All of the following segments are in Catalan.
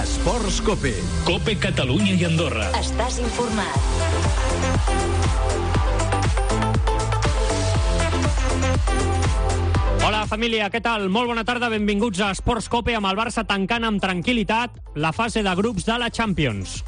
Esports Cope. Cope Catalunya i Andorra. Estàs informat. Hola, família, què tal? Molt bona tarda, benvinguts a Esports Cope, amb el Barça tancant amb tranquil·litat la fase de grups de la Champions.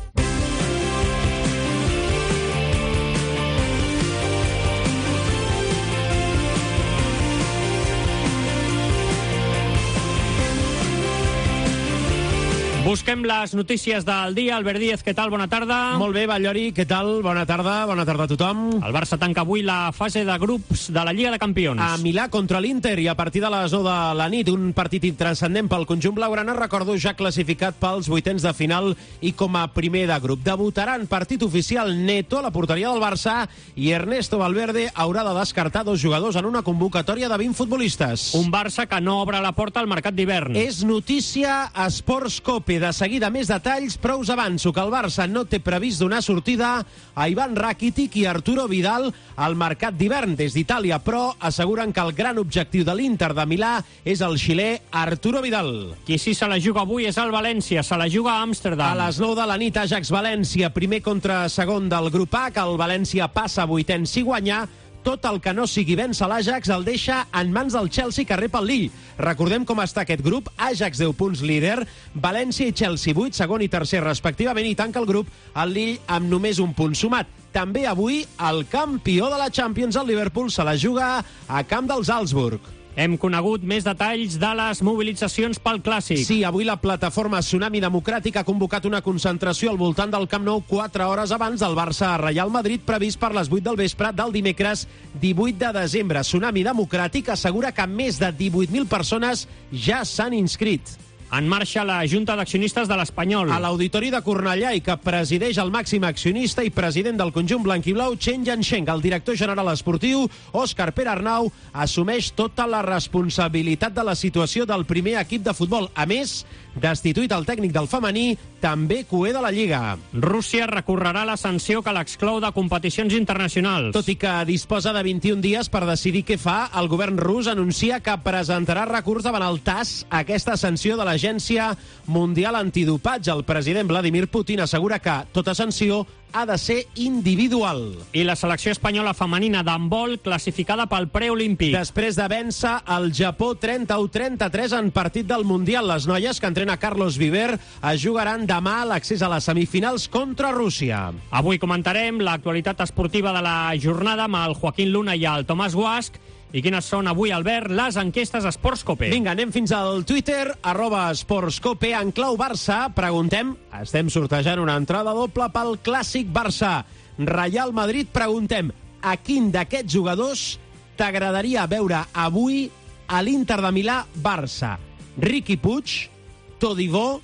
Busquem les notícies del dia. Albert Díez, què tal? Bona tarda. Molt bé, Ballori, què tal? Bona tarda a tothom. El Barça tanca avui la fase de grups de la Lliga de Campions. A Milà contra l'Inter i a partir de les 9 de la nit, un partit intranscendent pel conjunt blaugrana, recordo, ja classificat pels vuitens de final i com a primer de grup. Debutaran partit oficial Neto a la porteria del Barça i Ernesto Valverde haurà de descartar 2 jugadors en una convocatòria de 20 futbolistes. Un Barça que no obre la porta al mercat d'hivern. És notícia a Esports Cope. De seguida més detalls, però us avanço que el Barça no té previst donar sortida a Ivan Rakitic i Arturo Vidal al mercat d'hivern des d'Itàlia, però asseguren que el gran objectiu de l'Inter de Milà és el xilè Arturo Vidal. Qui sí se la juga avui és el València, se la juga a Amsterdam. A les 9 de la nit, Ajax-València, primer contra segon del grup A, que el València passa a vuitens si guanya. Tot el que no sigui vèncer l'Ajax el deixa en mans del Chelsea, que rep el Lille. Recordem com està aquest grup. Ajax 10 punts líder, València i Chelsea 8, segon i tercer respectivament, i tanca el grup el Lille amb només un punt sumat. També avui el campió de la Champions, el Liverpool, se la juga a camp del Salzburg. Hem conegut més detalls de les mobilitzacions pel Clàssic. Sí, avui la plataforma Tsunami Democràtic ha convocat una concentració al voltant del Camp Nou 4 hores abans del Barça-Reial Madrid, previst per les 8 del vespre del dimecres 18 de desembre. Tsunami Democràtic assegura que més de 18.000 persones ja s'han inscrit. En marxa la Junta d'Accionistes de l'Espanyol. A l'Auditori de Cornellà, i que presideix el màxim accionista i president del conjunt blanquiblau, Chen Yansheng. El director general esportiu, Òscar Pere Arnau, assumeix tota la responsabilitat de la situació del primer equip de futbol. A més, destituït el tècnic del femení, també cuer de la Lliga. Rússia recorrerà la sanció que l'exclou de competicions internacionals. Tot i que disposa de 21 dies per decidir què fa, el govern rus anuncia que presentarà recurs davant el TAS a aquesta sanció de l'Agència Mundial Antidopatge. El president Vladimir Putin assegura que tota sanció ha de ser individual. I la selecció espanyola femenina d'handbol classificada pel preolímpic. Després de vèncer el Japó 31-33 en partit del Mundial, les noies que entrena Carlos Viver es jugaran demà l'accés a les semifinals contra Rússia. Avui comentarem l'actualitat esportiva de la jornada amb el Joaquín Luna i el Tomàs Guasch. I quines són avui, Albert, les enquestes Esports Cope? Vinga, anem fins al Twitter, @esportscope. En clau Barça, preguntem, estem sortejant una entrada doble pel Clàssic Barça Reial Madrid. Preguntem, a quin d'aquests jugadors t'agradaria veure avui a l'Inter de Milà Barça? Riqui Puig, Todibo,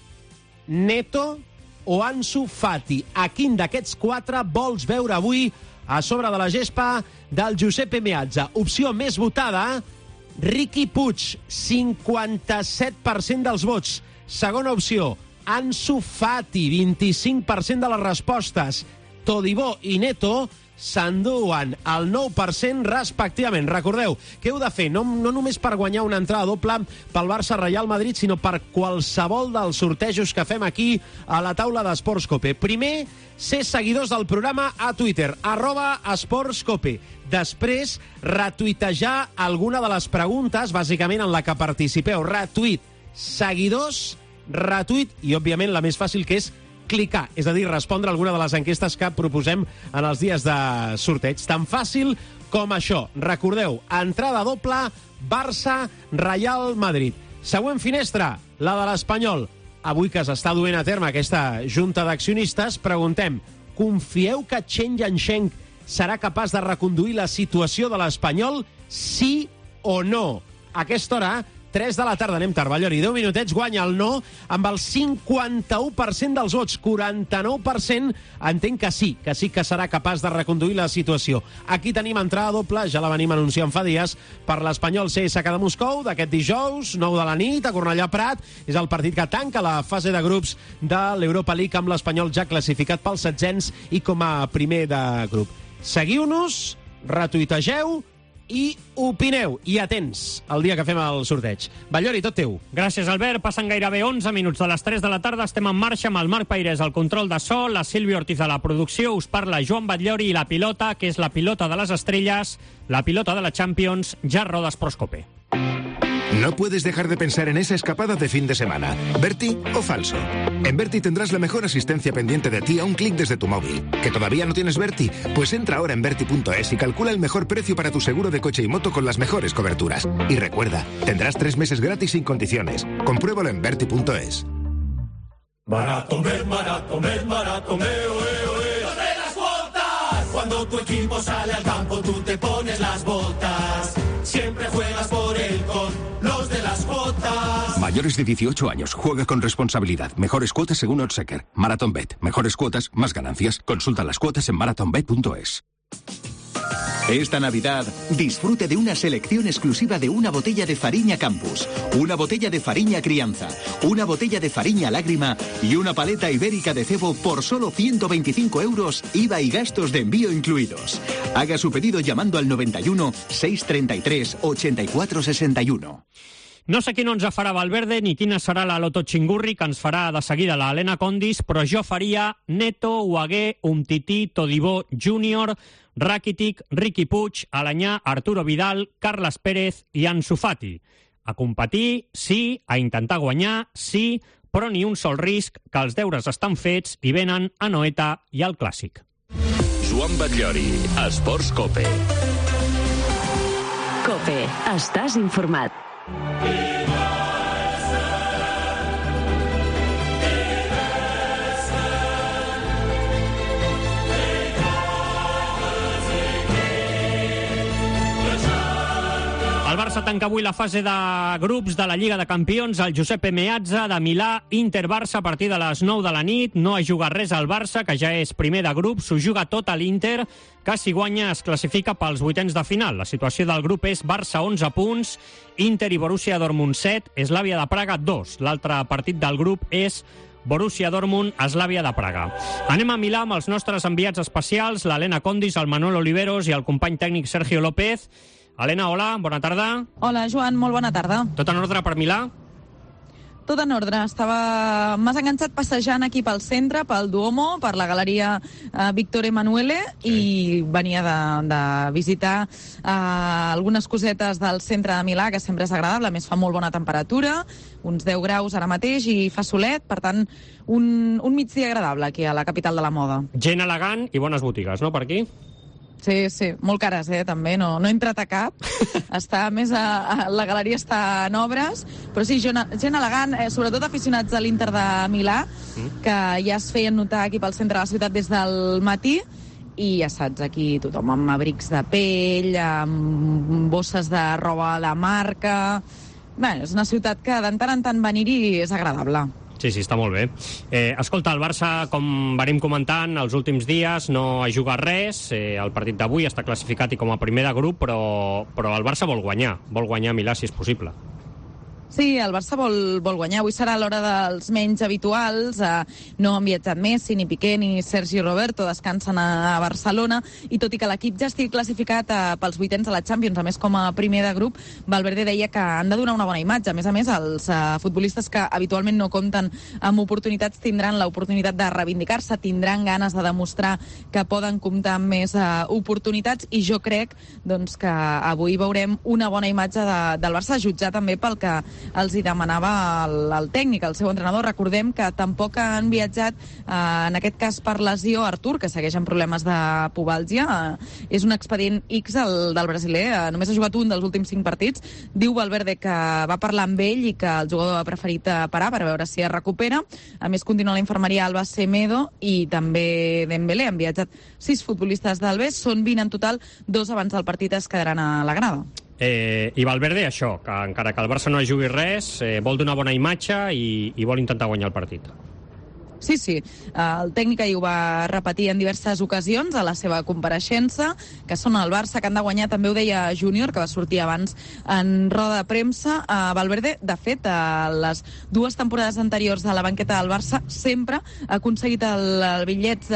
Neto o Ansu Fati? A quin d'aquests 4 vols veure avui a sobre de la gespa del Giuseppe Meazza? Opció més votada, Riqui Puig, 57% dels vots. Segona opció, Ansu Fati, 25% de les respostes. Todibo i Neto s'enduen el 9% respectivament. Recordeu que heu de fer, no només per guanyar una entrada doble pel Barça-Reial Madrid, sinó per qualsevol dels sortejos que fem aquí a la taula d'Esports Cope. Primer, ser seguidors del programa a Twitter, @esportscope. Després, retuitejar alguna de les preguntes, bàsicament en la que participeu. Retuit, seguidors, retuit i, òbviament, la més fàcil, que és clicar, és a dir, respondre a alguna de les enquestes que proposem en els dies de sorteig. Tan fàcil com això. Recordeu, entrada doble, Barça-Reial Madrid. Següent finestra, la de l'Espanyol. Avui que s'està duent a terme aquesta junta d'accionistes, preguntem, confieu que Chen Yansheng serà capaç de reconduir la situació de l'Espanyol, sí o no? A aquesta hora, 3 de la tarda, anem tard, Ballori, 10 minutets, guanya el no amb el 51% dels vots. 49% entenc que sí que serà capaç de reconduir la situació. Aquí tenim entrada doble, ja la venim anunciant fa dies, per l'Espanyol CSKA de Moscou, d'aquest dijous, 9 de la nit, a Cornellà Prat. És el partit que tanca la fase de grups de l'Europa League, amb l'Espanyol ja classificat pels setzents i com a primer de grup. Seguiu-nos, retuitegeu, i opineu. I atents el dia que fem el sorteig. Batllori, tot teu. Gràcies, Albert. Passen gairebé 11 minuts de les 3 de la tarda. Estem en marxa amb el Marc Pairés al control de so, la Sílvia Ortiz a la producció, us parla Joan Batllori i la pilota, que és la pilota de les estrelles, la pilota de la Champions, ja roda Sportscope. No puedes dejar de pensar en esa escapada de fin de semana. ¿Berti o falso? En Berti tendrás la mejor asistencia pendiente de ti a un clic desde tu móvil. ¿Que todavía no tienes Berti? Pues entra ahora en Berti.es y calcula el mejor precio para tu seguro de coche y moto con las mejores coberturas. Y recuerda, tendrás 3 meses gratis sin condiciones. Compruébalo en Berti.es. Maratomer, maratomer, maratomeo, ¡Sobre las botas! Cuando tu equipo sale al campo, tú te pones las botas. Siempre juegas por él con los de las cuotas. Mayores de 18 años. Juega con responsabilidad. Mejores cuotas según Oddschecker. MarathonBet. Mejores cuotas, más ganancias. Consulta las cuotas en marathonbet.es. Esta Navidad, disfrute de una selección exclusiva de una botella de Fariña Campus, una botella de Fariña Crianza, una botella de Fariña Lágrima y una paleta ibérica de cebo por solo 125 €, IVA y gastos de envío incluidos. Haga su pedido llamando al 91 633 84 61. No sé quin ens farà Valverde ni quina serà la Loto Chingurri que ens farà de seguida la Helena Condis, però jo faria Neto, Hugué, Umtiti, Todibó Júnior, Rakitic, Riqui Puig, Alanyà, Arturo Vidal, Carles Pérez i Ansu Fati. A competir, sí, a intentar guanyar, sí, però ni un sol risc, que els deures estan fets i venen a Noeta i al Clàssic. Joan Batllori, Sportscope. Cope, estàs informat. El Barça tanca avui la fase de grups de la Lliga de Campions. El Giuseppe Meazza de Milà, Inter-Barça a partir de les 9 de la nit. No ha jugat res al Barça, que ja és primer de grup. S'ho juga tot a l'Inter, que si guanya es classifica pels vuitens de final. La situació del grup és Barça 11 punts, Inter i Borussia Dortmund 7, Slavia de Praga 2. L'altre partit del grup és Borussia Dortmund, Slavia de Praga. Anem a Milà amb els nostres enviats especials, l'Helena Condis, el Manuel Oliveros i el company tècnic Sergio López. Helena, hola, bona tarda. Hola, Joan, molt bona tarda. Tot en ordre per Milà? Tot en ordre. M'has enganxat passejant aquí pel centre, pel Duomo, per la galeria Víctor Emanuele, i venia de visitar algunes cosetes del centre de Milà, que sempre és agradable. A més, fa molt bona temperatura, uns 10 graus ara mateix, i fa solet, per tant, un migdia agradable aquí a la capital de la moda. Gent elegant i bones botigues, no, per aquí? Sí, sí, molt cares, també, no he entrat a cap. Està més la galeria està en obres, però sí, gent elegant, sobretot aficionats a l'Inter de Milà, que ja es feien notar aquí pel centre de la ciutat des del matí, i ja saps, aquí tothom amb abrics de pell, amb bosses de roba de marca. Bé, és una ciutat que de tant en tant venir-hi és agradable. Sí, està molt bé. Escolta, el Barça, com venim comentant, els últims dies no ha jugat res. El partit d'avui està classificat i com a primer de grup, però el Barça vol guanyar a Milà, si és possible. Sí, el Barça vol guanyar. Avui serà l'hora dels menys habituals. No han viatjat Messi, ni Piqué, ni Sergi Roberto. Descansen a Barcelona. I tot i que l'equip ja estigui classificat pels vuitens de la Champions, a més com a primer de grup, Valverde deia que han de donar una bona imatge. A més, els futbolistes que habitualment no compten amb oportunitats tindran l'oportunitat de reivindicar-se, tindran ganes de demostrar que poden comptar amb més oportunitats, i jo crec doncs, que avui veurem una bona imatge del Barça, jutjar també pel que els hi demanava el tècnic, el seu entrenador. Recordem que tampoc han viatjat, en aquest cas per lesió, Artur, que segueix amb problemes de pubalgia. És un expedient X del brasiler, només ha jugat un dels últims 5 partits. Diu Valverde que va parlar amb ell i que el jugador ha preferit parar per veure si es recupera. A més, continua la infermeria Alba Semedo i també Dembélé. Han viatjat 6 futbolistes del BES, són 20 en total, 2 abans del partit es quedaran a la grada. I Valverde, això, que encara que el Barça no jugui res, vol donar bona imatge i vol intentar guanyar el partit. Sí, el tècnic ahir ho va repetir en diverses ocasions a la seva compareixença, que són el Barça, que han de guanyar, també ho deia Júnior, que va sortir abans en roda de premsa. Valverde, de fet, a les 2 temporades anteriors de la banqueta del Barça, sempre ha aconseguit el bitllet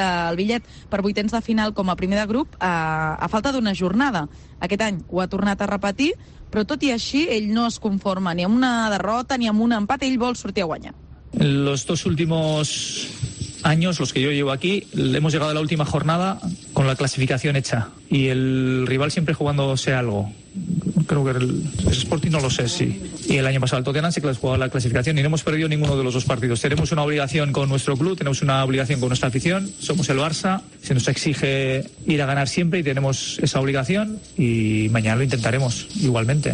per vuitens de final com a primer de grup a falta d'una jornada. Aquest any ho ha tornat a repetir, però tot i així ell no es conforma ni amb una derrota ni amb un empat, ell vol sortir a guanyar. En los 2 últimos años, los que yo llevo aquí, hemos llegado a la última jornada con la clasificación hecha y el rival siempre jugándose algo. Creo que el Sporting no lo sé, sí. Y el año pasado el Tottenham sí que les jugaba la clasificación y no hemos perdido ninguno de los 2 partidos. Tenemos una obligación con nuestro club, tenemos una obligación con nuestra afición, somos el Barça, se nos exige ir a ganar siempre y tenemos esa obligación y mañana lo intentaremos igualmente.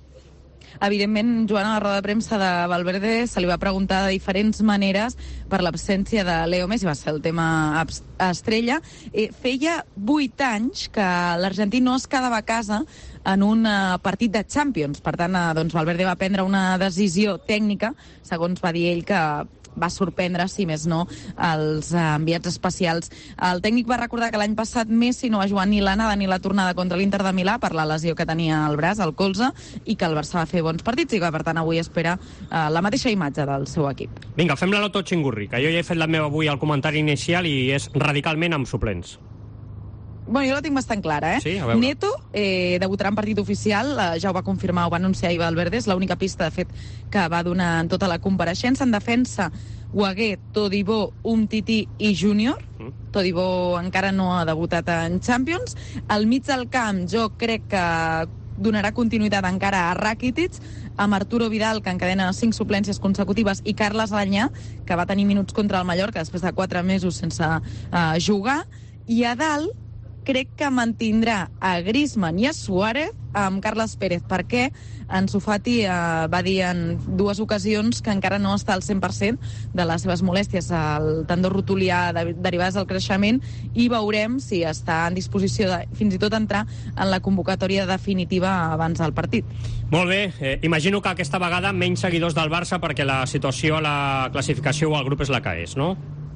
Evidentment, Joan, a la roda de premsa de Valverde se li va preguntar de diferents maneres per l'absència de Leo Messi, va ser el tema estrella. Feia 8 anys que l'argentí no es quedava a casa en un partit de Champions. Per tant, doncs Valverde va prendre una decisió tècnica, segons va dir ell, que va sorprendre, si més no, els enviats especials. El tècnic va recordar que l'any passat Messi no va jugar ni l'anada ni la tornada contra l'Inter de Milà per la lesió que tenia al braç, al colze, i que el Barça va fer bons partits i que, per tant, avui espera la mateixa imatge del seu equip. Vinga, fem la loto xingurri, que jo ja he fet la meva avui al comentari inicial i és radicalment amb suplents. Bueno, jo la tinc bastant clara, Sí, Neto debutarà en partit oficial, ja ho va confirmar, ho va anunciar ahir Valverde, és l'única pista, de fet, que va donar en tota la compareixença. En defensa, Guagué, Todibó, Umtiti i Júnior. Todibó encara no ha debutat en Champions. Al mig del camp, jo crec que donarà continuïtat encara a Rakitic, amb Arturo Vidal, que encadena 5 suplències consecutives, i Carles Alanyà, que va tenir minuts contra el Mallorca després de 4 mesos sense jugar. I a dalt, crec que mantindrà a Griezmann i a Suárez amb Carles Pérez, perquè Ansu Fati va dir en 2 ocasions que encara no està al 100% de les seves molèsties al tendó rotulià derivades del creixement, i veurem si està en disposició de fins i tot entrar en la convocatòria definitiva abans del partit. Molt bé, imagino que aquesta vegada menys seguidors del Barça perquè la situació a la classificació o al grup és la que és, no?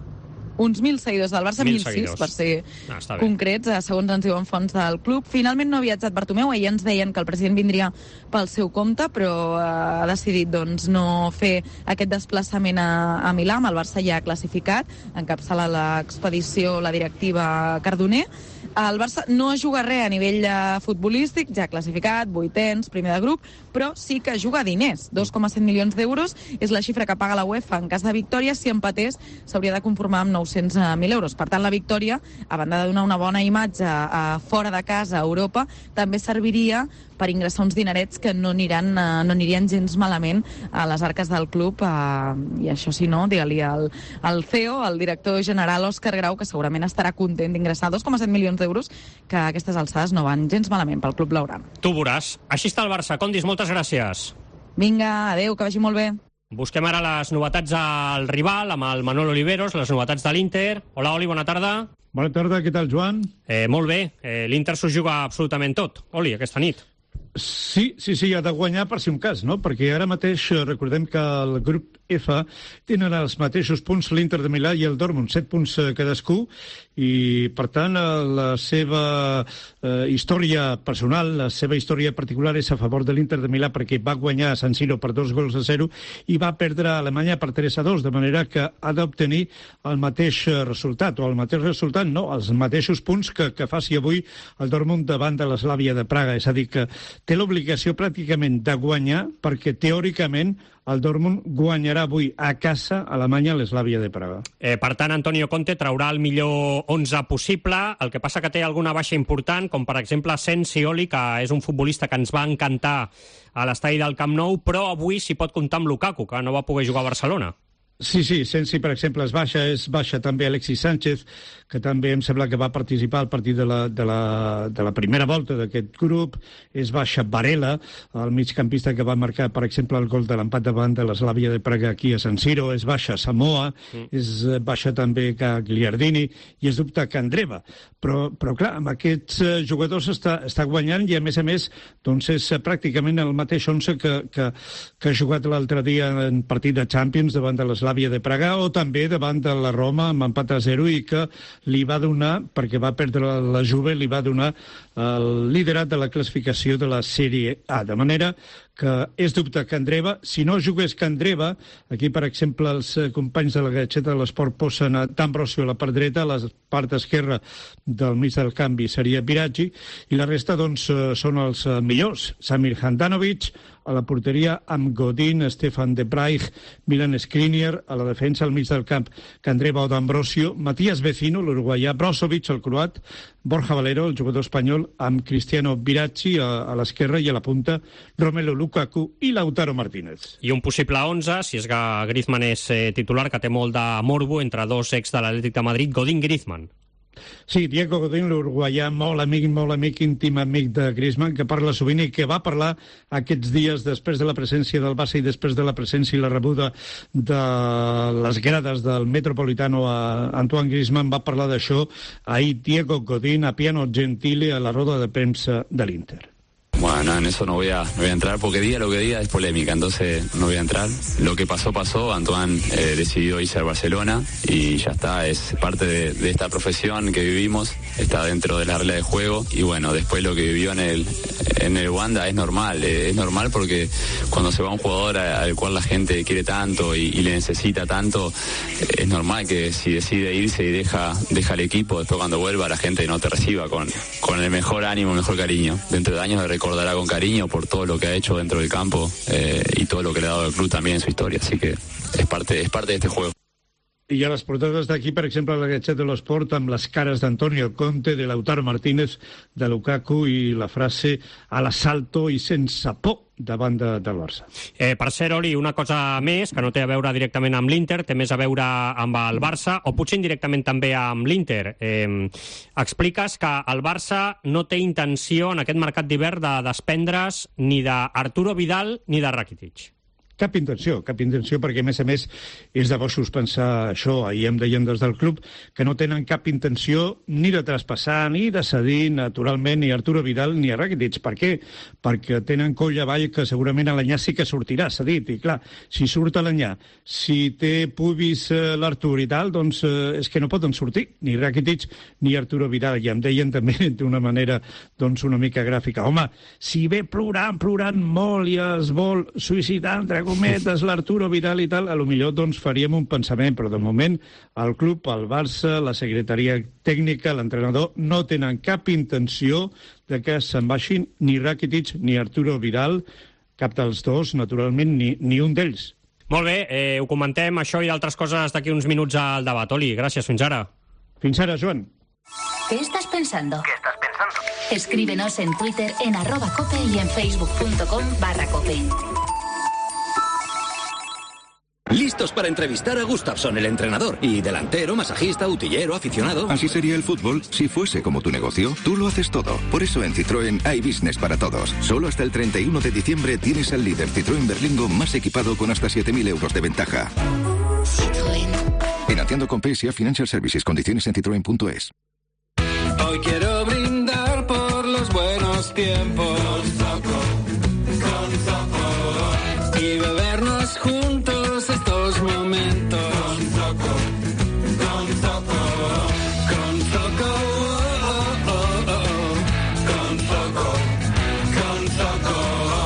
Uns 1.000 seguidors del Barça, 1.006 per ser concrets, segons ens diuen fonts del club. Finalment no ha viatjat Bartomeu, ahir ens deien que el president vindria pel seu compte, però ha decidit no fer aquest desplaçament a Milà, amb el Barça ja classificat, encapçala l'expedició la directiva Cardoner. El Barça no juga res a nivell futbolístic, ja classificat, 8ens, primer de grup, però sí que juga diners. 2,7 milions d'euros és la xifra que paga la UEFA en cas de victòria. Si empatés, s'hauria de conformar amb 900.000 euros. Per tant, la victòria, a banda de donar una bona imatge fora de casa, a Europa, també serviria per ingressar uns dinerets que no anirien gens malament a les arques del club, i això, si no, digue-li al CEO, el director general Òscar Grau, que segurament estarà content d'ingressar 2,7 milions d'euros, que a aquestes alçades no van gens malament pel club blaugrana. Tu veuràs. Així està el Barça. Condis, moltes gràcies. Vinga, adeu, que vagi molt bé. Busquem ara les novetats al rival, amb el Manol Oliveros, les novetats de l'Inter. Hola, Oli, bona tarda. Bona tarda, què tal, Joan? Molt bé, l'Inter s'ho juga absolutament tot. Oli, aquesta nit. Sí, ha de guanyar per si un cas, no? Perquè ara mateix recordem que el grup F tenen els mateixos punts l'Inter de Milà i el Dortmund, 7 punts cadascú, i per tant la seva història personal, la seva història particular és a favor de l'Inter de Milà, perquè va guanyar a San Siro per 2-0 i va perdre a Alemanya per 3-2, de manera que ha d'obtenir el mateix resultat, o el mateix resultat, no, els mateixos punts que faci avui el Dortmund davant de l'Slavia de Praga, és a dir, que té l'obligació pràcticament de guanyar, perquè teòricament el Dortmund guanyarà avui a casa a Alemanya l'Slavia de Praga. Per tant, Antonio Conte traurà el millor 11 possible. El que passa que té alguna baixa important, com per exemple Sensioli, que és un futbolista que ens va encantar a l'estadi del Camp Nou, però avui s'hi pot comptar amb Lukaku, que no va poder jugar a Barcelona. Sí, Sensi, per exemple, és baixa també Alexis Sánchez, que també em sembla que va participar al partit de la primera volta d'aquest grup. És baixa Varela, el migcampista que va marcar, per exemple, el gol de l'empat davant de l'Slavia de Praga aquí a San Siro. És baixa Samoa, és baixa també Gagliardini, i és dubte Candreva. Però clar, amb aquests jugadors està guanyant, i a més doncs és pràcticament el mateix 11 que ha jugat l'altre dia en partit de Champions davant de l'Slavia Slavia de Praga, o també davant de la Roma amb empat a 0 i que li va donar, perquè va perdre la Juve, li va donar el liderat de la classificació de la Sèrie A. De manera que és dubte Candreva. Si no jugués Candreva, aquí, per exemple, els companys de la Gazzetta de l'Esport posen a D'Ambrosio a la part dreta, a la part esquerra del mig del canvi seria Biraghi, i la resta, doncs, són els millors. Samir Handanovic, a la porteria amb Godin, Stefan de Vrij, Milan Skriniar, a la defensa al mig del camp Candreva o D'Ambrosio, Matías Vecino, l'uruguaià, Brozovic, el croat, Borja Valero, el jugador espanyol, amb Cristiano Biraghi a l'esquerra, i a la punta Romelu Lukaku i Lautaro Martínez. I un possible 11, si és que Griezmann és titular, que té molt de morbo entre dos ex de l'Atlètic de Madrid, Godin-Griezmann. Sí, Diego Godín, l'uruguaià, molt amic, íntim amic de Griezmann, que parla sovint i que va parlar aquests dies després de la presència del Barça i després de la presència i la rebuda de les grades del Metropolitano a Antoine Griezmann. Va parlar d'això ahir Diego Godín a piano gentile a la roda de premsa de l'Inter. Bueno, en eso no voy a entrar porque diga lo que diga es polémica, entonces no voy a entrar. Lo que pasó, Antoine decidió irse al Barcelona y ya está, es parte de esta profesión que vivimos, está dentro de la regla de juego y bueno, después lo que vivió en el Wanda es normal porque cuando se va un jugador al cual la gente quiere tanto y le necesita tanto, es normal que si decide irse y deja el equipo, después cuando vuelva la gente no te reciba con el mejor ánimo, el mejor cariño. Dentro de años recordará con cariño por todo lo que ha hecho dentro del campo y todo lo que le ha dado al club también en su historia, así que es parte de este juego. I a les portades d'aquí, per exemple, la Gazzetta de l'Esport, amb les cares d'Antonio Conte, de Lautaro Martínez, de Lukaku i la frase a l'asalto i sense por davant del Barça. Per cert, Oli, una cosa més, que no té a veure directament amb l'Inter, té més a veure amb el Barça, o potser indirectament també amb l'Inter. Expliques que el Barça no té intenció en aquest mercat d'hivern de desprendre's ni d'Arturo Vidal ni de Rakitic. Cap intenció, perquè, a més, és de bojos pensar això. Ahir em deien des del club que no tenen cap intenció ni de traspassar, ni de cedir, naturalment, ni Arturo Vidal ni a Rakitic. Per què? Perquè tenen coll avall que segurament a l'Anyà sí que sortirà, s'ha dit. I clar, si surt a l'Anyà, si té pubis l'Artur i tal, doncs és que no poden sortir, ni Rakitic ni Arturo Vidal. I em deien també d'una manera doncs una mica gràfica. Home, si ve plorant molt i es vol suïcidar, entre cometes, l'Arturo Vidal i tal, a lo millor doncs faríem un pensament, però de moment el club, el Barça, la secretaria tècnica, l'entrenador, no tenen cap intenció de que se'n baixin ni Rakitic ni Arturo Vidal, cap dels dos, naturalment, ni un d'ells. Molt bé, ho comentem, això i d'altres coses d'aquí uns minuts al debat. Oli, gràcies, fins ara. Fins ara, Joan. ¿Qué estás pensando? Escríbenos en Twitter en @cope y en facebook.com/cope. Listos para entrevistar a Gustafsson, el entrenador. Y delantero, masajista, utillero, aficionado. Así sería el fútbol si fuese como tu negocio. Tú lo haces todo. Por eso en Citroën hay business para todos. Solo hasta el 31 de diciembre tienes al líder Citroën Berlingo más equipado con hasta 7.000 euros de ventaja. Citroën. Financiando con PSA Financial Services. Condiciones en citroen.es. Hoy quiero brindar por los buenos tiempos. Con Zoco. Y bebernos juntos estos momentos. Con Zoco. Con Zoco. Con Zoco. Con Zoco.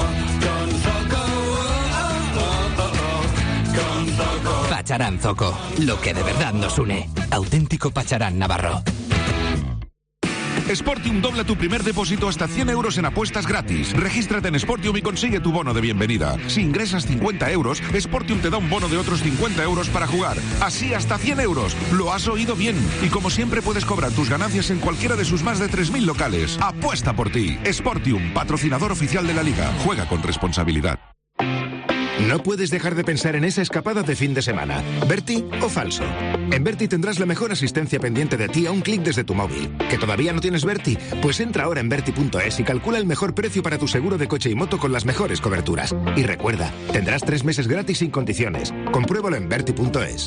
Con Zoco. Pacharán Zoco. Lo que de verdad nos une. Auténtico Pacharán Navarro. Sportium dobla tu primer depósito hasta 100 euros en apuestas gratis. Regístrate en Sportium y consigue tu bono de bienvenida. Si ingresas 50 euros, Sportium te da un bono de otros 50 euros para jugar. Así hasta 100 euros. Lo has oído bien. Y como siempre puedes cobrar tus ganancias en cualquiera de sus más de 3.000 locales. Apuesta por ti. Sportium, patrocinador oficial de la Liga. Juega con responsabilidad. No puedes dejar de pensar en esa escapada de fin de semana. ¿Berti o falso? En Berti tendrás la mejor asistencia pendiente de ti a un clic desde tu móvil. ¿Que todavía no tienes Berti? Pues entra ahora en Berti.es y calcula el mejor precio para tu seguro de coche y moto con las mejores coberturas. Y recuerda, tendrás 3 meses gratis sin condiciones. Compruébalo en Berti.es.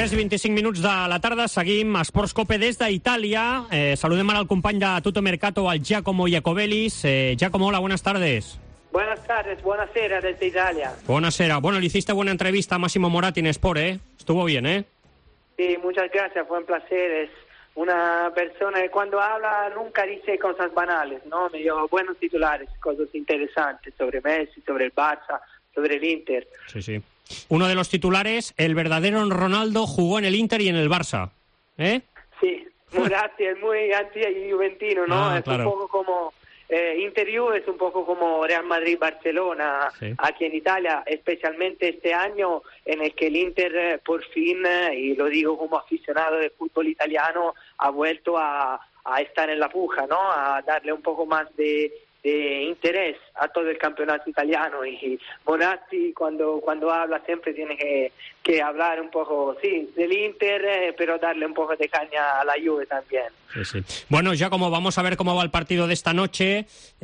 3:25 de la tarda, seguim a Esports Cope des d'Itàlia. Saludem ara al company de Tutto Mercato, al Giacomo Iacobelis. Giacomo, hola, buenas tardes. Buenas tardes, buonasera desde Italia. Buonasera. Bueno, le hiciste buena entrevista a Massimo Moratti en Sport, ¿eh? Estuvo bien, ¿eh? Sí, muchas gracias, fue un placer. Es una persona que cuando habla nunca dice cosas banales, ¿no? Me dio buenos titulares, cosas interesantes sobre Messi, sobre el Barça, sobre el Inter. Sí, sí. Uno de los titulares, el verdadero Ronaldo jugó en el Inter y en el Barça, ¿eh? Sí, Moratti es muy anti-juventino, ¿no? Es claro. Un poco como Inter-Juve, es un poco como Real Madrid-Barcelona, sí. Aquí en Italia, especialmente este año en el que el Inter por fin, y lo digo como aficionado del fútbol italiano, ha vuelto a estar en la puja, ¿no? A darle un poco más de interés a todo el campeonato italiano, y Moratti cuando habla siempre tiene que hablar un poco, sí, del Inter, pero darle un poco de caña a la Juve también. Sí, sí. Bueno, ya como vamos a ver cómo va el partido de esta noche,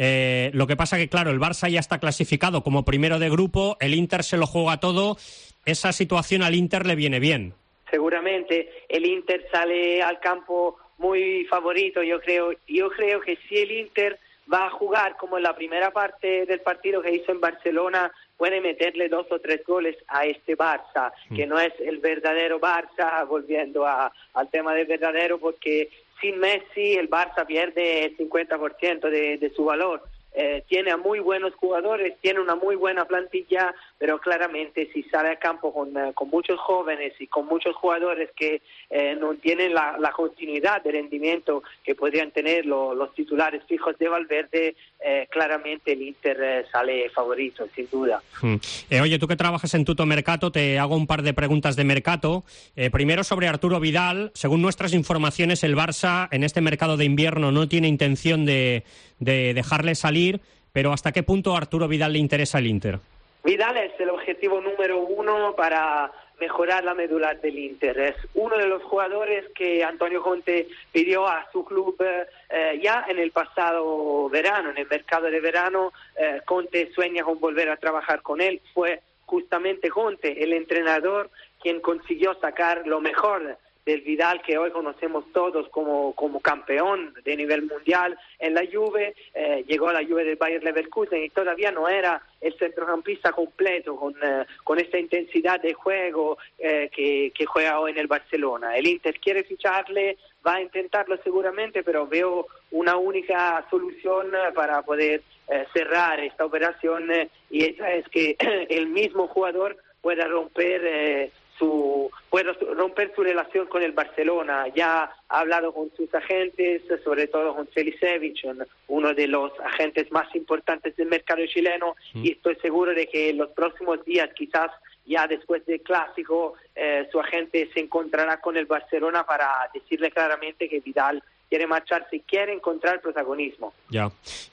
lo que pasa que claro, el Barça ya está clasificado como primero de grupo, el Inter se lo juega todo, esa situación al Inter le viene bien. Seguramente el Inter sale al campo muy favorito, yo creo que si el Inter va a jugar como en la primera parte del partido que hizo en Barcelona, puede meterle 2 o 3 goles a este Barça, que no es el verdadero Barça, volviendo al tema del verdadero, porque sin Messi el Barça pierde el 50% de su valor. Tiene a muy buenos jugadores, tiene una muy buena plantilla, pero claramente si sale al campo con muchos jóvenes y con muchos jugadores que no tienen la continuidad de rendimiento que podrían tener los titulares fijos de Valverde, claramente el Inter sale favorito, sin duda. Oye, tú que trabajas en Tutto Mercato, te hago un par de preguntas de mercado. Primero sobre Arturo Vidal. Según nuestras informaciones, el Barça en este mercado de invierno no tiene intención de dejarle salir, pero ¿hasta qué punto a Arturo Vidal le interesa el Inter? Vidal es el objetivo número 1 para mejorar la medular del Inter. Es uno de los jugadores que Antonio Conte pidió a su club ya en el pasado verano, en el mercado de verano. Conte sueña con volver a trabajar con él. Fue justamente Conte, el entrenador, quien consiguió sacar lo mejor del Vidal que hoy conocemos todos como campeón de nivel mundial en la Juve. Llegó a la Juve del Bayer Leverkusen y todavía no era el centrocampista completo con esta intensidad de juego que juega hoy en el Barcelona. El Inter quiere ficharle, va a intentarlo seguramente, pero veo una única solución para poder cerrar esta operación, y esa es que el mismo jugador pueda romper su relación con el Barcelona. Ya ha hablado con sus agentes, sobre todo con Celisevich, uno de los agentes más importantes del mercado chileno, y estoy seguro de que en los próximos días, quizás ya después del Clásico, su agente se encontrará con el Barcelona para decirle claramente que Vidal quiere marcharse y quiere encontrar protagonismo. Ya.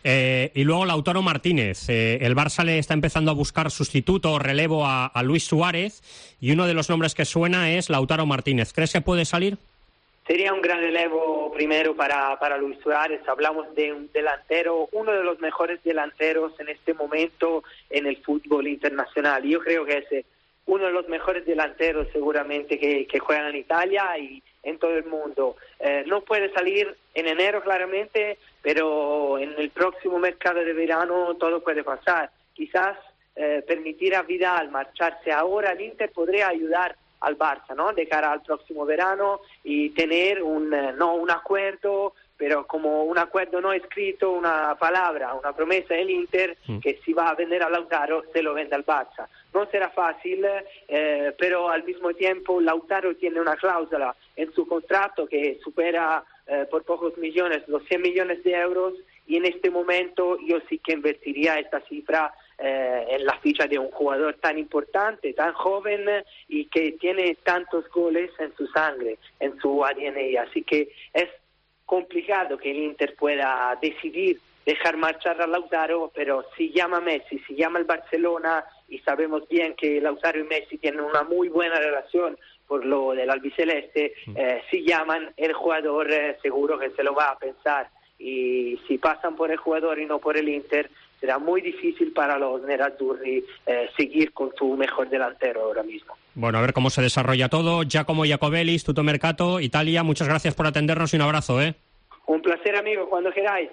Y luego Lautaro Martínez. El Barça le está empezando a buscar sustituto o relevo a Luis Suárez, y uno de los nombres que suena es Lautaro Martínez. ¿Crees que puede salir? Sería un gran relevo primero para Luis Suárez. Hablamos de un delantero, uno de los mejores delanteros en este momento en el fútbol internacional. Yo creo que es uno de los mejores delanteros seguramente que juegan en Italia y en todo el mundo. No puede salir en enero claramente, pero en el próximo mercado de verano todo puede pasar. Quizás permitir a Vidal marcharse ahora al Inter podría ayudar al Barça, ¿no? De cara al próximo verano, y tener no un acuerdo, pero como un acuerdo no escrito, una palabra, una promesa del Inter, que si va a vender a Lautaro, se lo vende al Barça. No será fácil, pero al mismo tiempo Lautaro tiene una cláusula en su contrato que supera por pocos millones los 100 millones de euros, y en este momento yo sí que invertiría esta cifra en la ficha de un jugador tan importante, tan joven, y que tiene tantos goles en su sangre, en su ADN. Así que es complicado que el Inter pueda decidir dejar marchar a Lautaro, pero si llama Messi, si llama el Barcelona, y sabemos bien que Lautaro y Messi tienen una muy buena relación por lo del albiceleste, si llaman, el jugador seguro que se lo va a pensar, y si pasan por el jugador y no por el Inter, será muy difícil para los nerazzurri seguir con su mejor delantero ahora mismo. Bueno, a ver cómo se desarrolla todo. Giacomo Iacobellis, Tutto Mercato, Italia, muchas gracias por atendernos y un abrazo, ¿eh? Un placer, amigo, cuando queráis.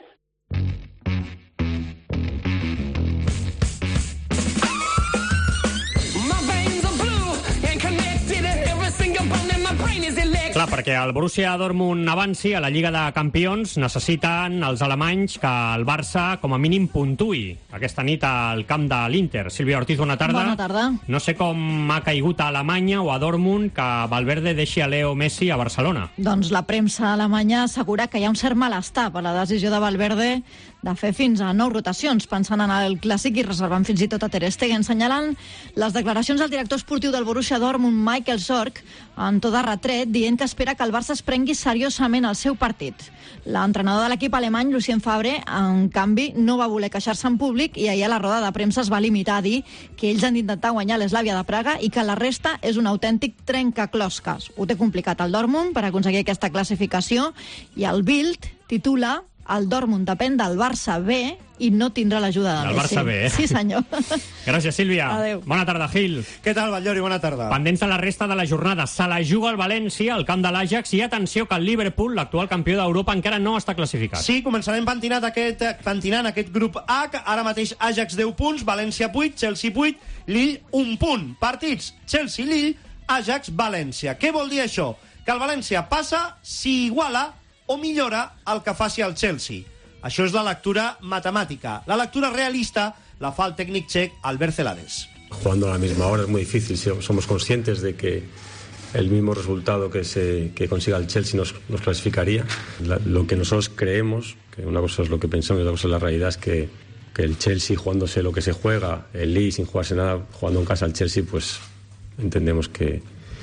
Clar, perquè el Borussia Dortmund avanci a la Lliga de Campions necessiten els alemanys que el Barça com a mínim puntuï aquesta nit al camp de l'Inter. Sílvia Ortiz, bona tarda. Bona tarda. No sé com ha caigut a Alemanya o a Dortmund que Valverde deixi a Leo Messi a Barcelona. Doncs la premsa alemanya assegura que hi ha un cert malestar per la decisió de Valverde de fer fins a 9 rotacions, pensant en el clàssic i reservant fins i tot a Ter Stegen, senyalant les declaracions del director esportiu del Borussia Dortmund, Michael Zorc, en to de retret, dient que espera que el Barça es prengui seriosament el seu partit. L'entrenador de l'equip alemany, Lucien Favre, en canvi, no va voler queixar-se en públic i ahir a la roda de premsa es va limitar a dir que ells han d'intentar guanyar l'Eslàvia de Praga i que la resta és un autèntic trencaclosques. Ho té complicat el Dortmund per aconseguir aquesta classificació i el Bild titula el Dortmund depèn del Barça B i no tindrà l'ajuda de Messi. Del Barça B, eh? Sí, senyor. Gràcies, Sílvia. Adéu. Bona tarda, Gil. Què tal, Batllori? Bona tarda. Pendents de la resta de la jornada. Se la juga el València al camp de l'Ajax i atenció que el Liverpool, l'actual campió d'Europa, encara no està classificat. Sí, començarem pentinant aquest grup H. Ara mateix Ajax 10 punts, València 8, Chelsea 8, Lille 1 punt. Partits Chelsea-Lille, Ajax-València. Què vol dir això? Que el València passa si iguala o millora el que faci el Chelsea. Això és la lectura matemàtica. La lectura realista la fa el tècnic txec Albert Celades. Jugando a la misma hora es muy difícil. Somos conscientes de que el mismo resultado que consiga el Chelsea nos clasificaría. Lo que nosotros creemos, que una cosa es lo que pensamos y otra cosa es la realidad, es que el Chelsea jugándose lo que se juega, el Lille sin jugarse nada, jugando en casa al Chelsea, pues entendemos que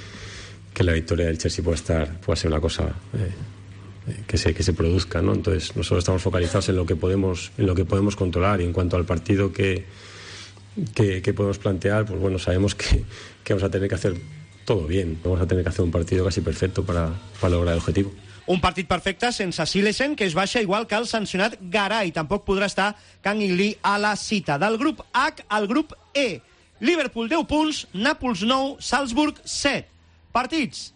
la victoria del Chelsea puede ser una cosa que se produzca, ¿no? Entonces nosotros estamos focalizados en lo que podemos controlar, y en cuanto al partido que podemos plantear, pues bueno, sabemos que vamos a tener que hacer todo bien, vamos a tener que hacer un partido casi perfecto para lograr el objetivo. Un partit perfecte sense Silesen, que es baixa igual que el sancionat Garay. Tampoc podrà estar Kang In-lee a la cita. Del grup H al grup E. Liverpool 10 punts, Nàpols 9, Salzburg 7. Partits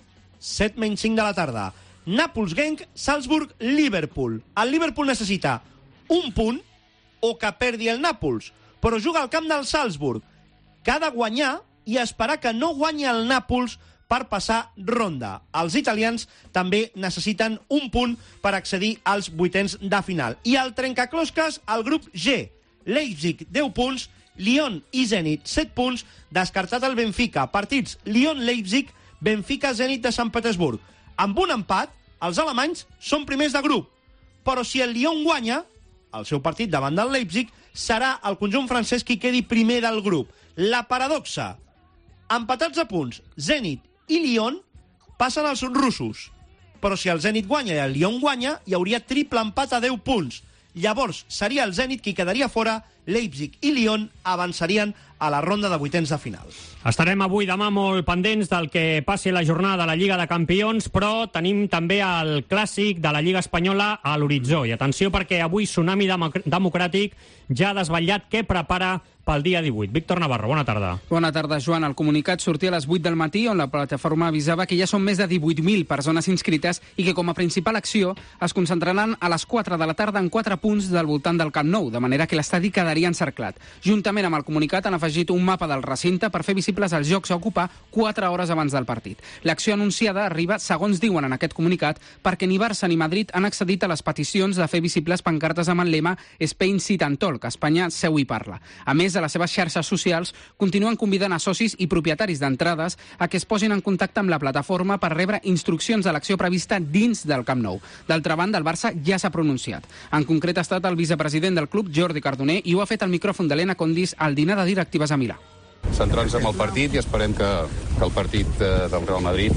7-5 de la tarda. Nàpols-Genk, Salzburg-Liverpool. El Liverpool necessita un punt o que perdi el Nàpols, però juga al camp del Salzburg, que ha de guanyar i esperar que no guanyi el Nàpols per passar ronda. Els italians també necessiten un punt per accedir als vuitens de final. I el trencaclosques, el grup G. Leipzig, 10 punts, Lyon i Zenit, 7 punts, descartat el Benfica. Partits Lyon-Leipzig, Benfica-Zenit de Sant Petersburg. Amb un empat, els alemanys són primers de grup. Però si el Lyon guanya, el seu partit davant del Leipzig, serà el conjunt francès qui quedi primer del grup. La paradoxa. Empatats a punts, Zenit i Lyon passen als russos. Però si el Zenit guanya i el Lyon guanya, hi hauria triple empat a 10 punts. Llavors seria el Zenit qui quedaria fora, Leipzig i Lyon avançarien a la ronda de vuitens de final. Estarem avui demà molt pendents del que passi la jornada de la Lliga de Campions, però tenim també el clàssic de la Lliga Espanyola a l'horitzó. I atenció perquè avui Tsunami Democràtic ja ha desvetllat què prepara pel dia 18. Víctor Navarro, bona tarda. Bona tarda, Joan. El comunicat sortia a les 8 del matí on la plataforma avisava que ja són més de 18.000 persones inscrites i que com a principal acció es concentraran a les 4 de la tarda en 4 punts del voltant del Camp Nou, de manera que l'estadi quedaria encerclat. Juntament amb el comunicat han afegit un mapa del recinte per fer visibles els jocs a ocupar 4 hores abans del partit. L'acció anunciada arriba, segons diuen en aquest comunicat, perquè ni Barça ni Madrid han accedit a les peticions de fer visibles pancartes amb el lema Spain Sit and Talk, Espanya seu i parla. A més, a les seves xarxes socials continuen convidant a socis i propietaris d'entrades a que es posin en contacte amb la plataforma per rebre instruccions de l'acció prevista dins del Camp Nou. D'altra banda, el Barça ja s'ha pronunciat. En concret ha estat el vicepresident del club, Jordi Cardoner, i ho ha fet al micròfon d'Helena Condis al dinar de directives a Milà. Centrant-nos en el partit i esperem que el partit del Real Madrid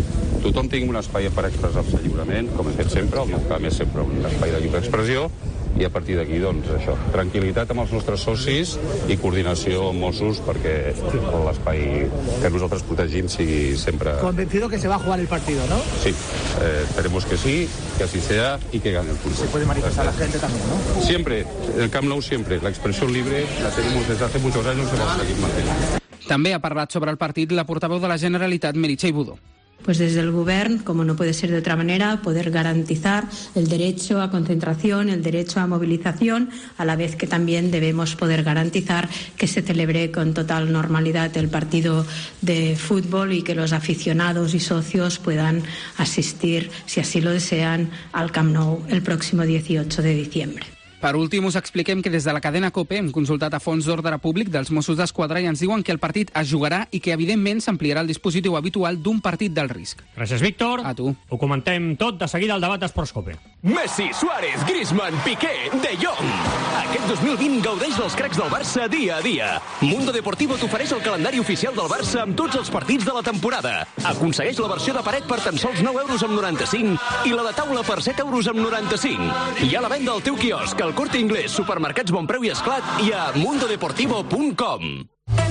tothom tingui un espai per expressar-se lliurement, com he fet sempre, el meu camp és sempre un espai de lliure expressió, i a partir d'aquí, doncs, això, tranquil·litat amb els nostres socis i coordinació amb Mossos perquè l'espai que nosaltres protegim sigui sempre... Convencido que se va a jugar el partido, ¿no? Sí, esperemos que sí, que así sea y que gane el Pulse. Se puede manifestar la gente también, ¿no? Siempre, el Camp Nou siempre, la expresión libre la tenemos desde hace muchos años y vamos a seguir manteniendo. També ha parlat sobre el partit la portaveu de la Generalitat, Meritxell Budó. Pues desde el Govern, como no puede ser de otra manera, poder garantizar el derecho a concentración, el derecho a movilización, a la vez que también debemos poder garantizar que se celebre con total normalidad el partido de fútbol y que los aficionados y socios puedan asistir, si así lo desean, al Camp Nou el próximo 18 de diciembre. Per últim, us expliquem que des de la cadena COPE hem consultat a fons d'ordre públic dels Mossos d'Esquadra i ens diuen que el partit es jugarà i que, evidentment, s'ampliarà el dispositiu habitual d'un partit del risc. Gràcies, Víctor. A tu. Ho comentem tot de seguida al debat d'Esports COPE. Messi, Suárez, Griezmann, Piqué, De Jong. Aquest 2020 gaudeix dels cracs del Barça dia a dia. Mundo Deportivo t'ofereix el calendari oficial del Barça amb tots els partits de la temporada. Aconsegueix la versió de paret per tan sols 9,95 € i la de taula per 7,95 €. Hi ha la venda al teu quiosc, al Corte Inglés, supermercats Bonpreu i Esclat i a mundodeportivo.com.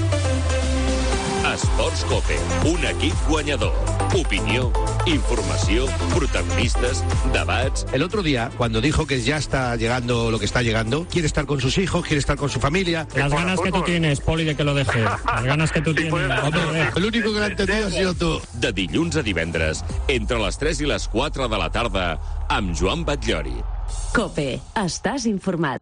Esports COPE, un equip guanyador. Opinió, informació, protagonistas, debats. El otro día, cuando dijo que ya está llegando lo que está llegando, quiere estar con sus hijos, quiere estar con su familia. Las ganas que tú tienes, Poli, de que lo deje. Las ganas que tú tienes. Hombre, el único que lo ha entendido ha sido tú. De dilluns a divendres, entre les 3 i les 4 de la tarda, amb Joan Batllori. COPE. Estàs informat.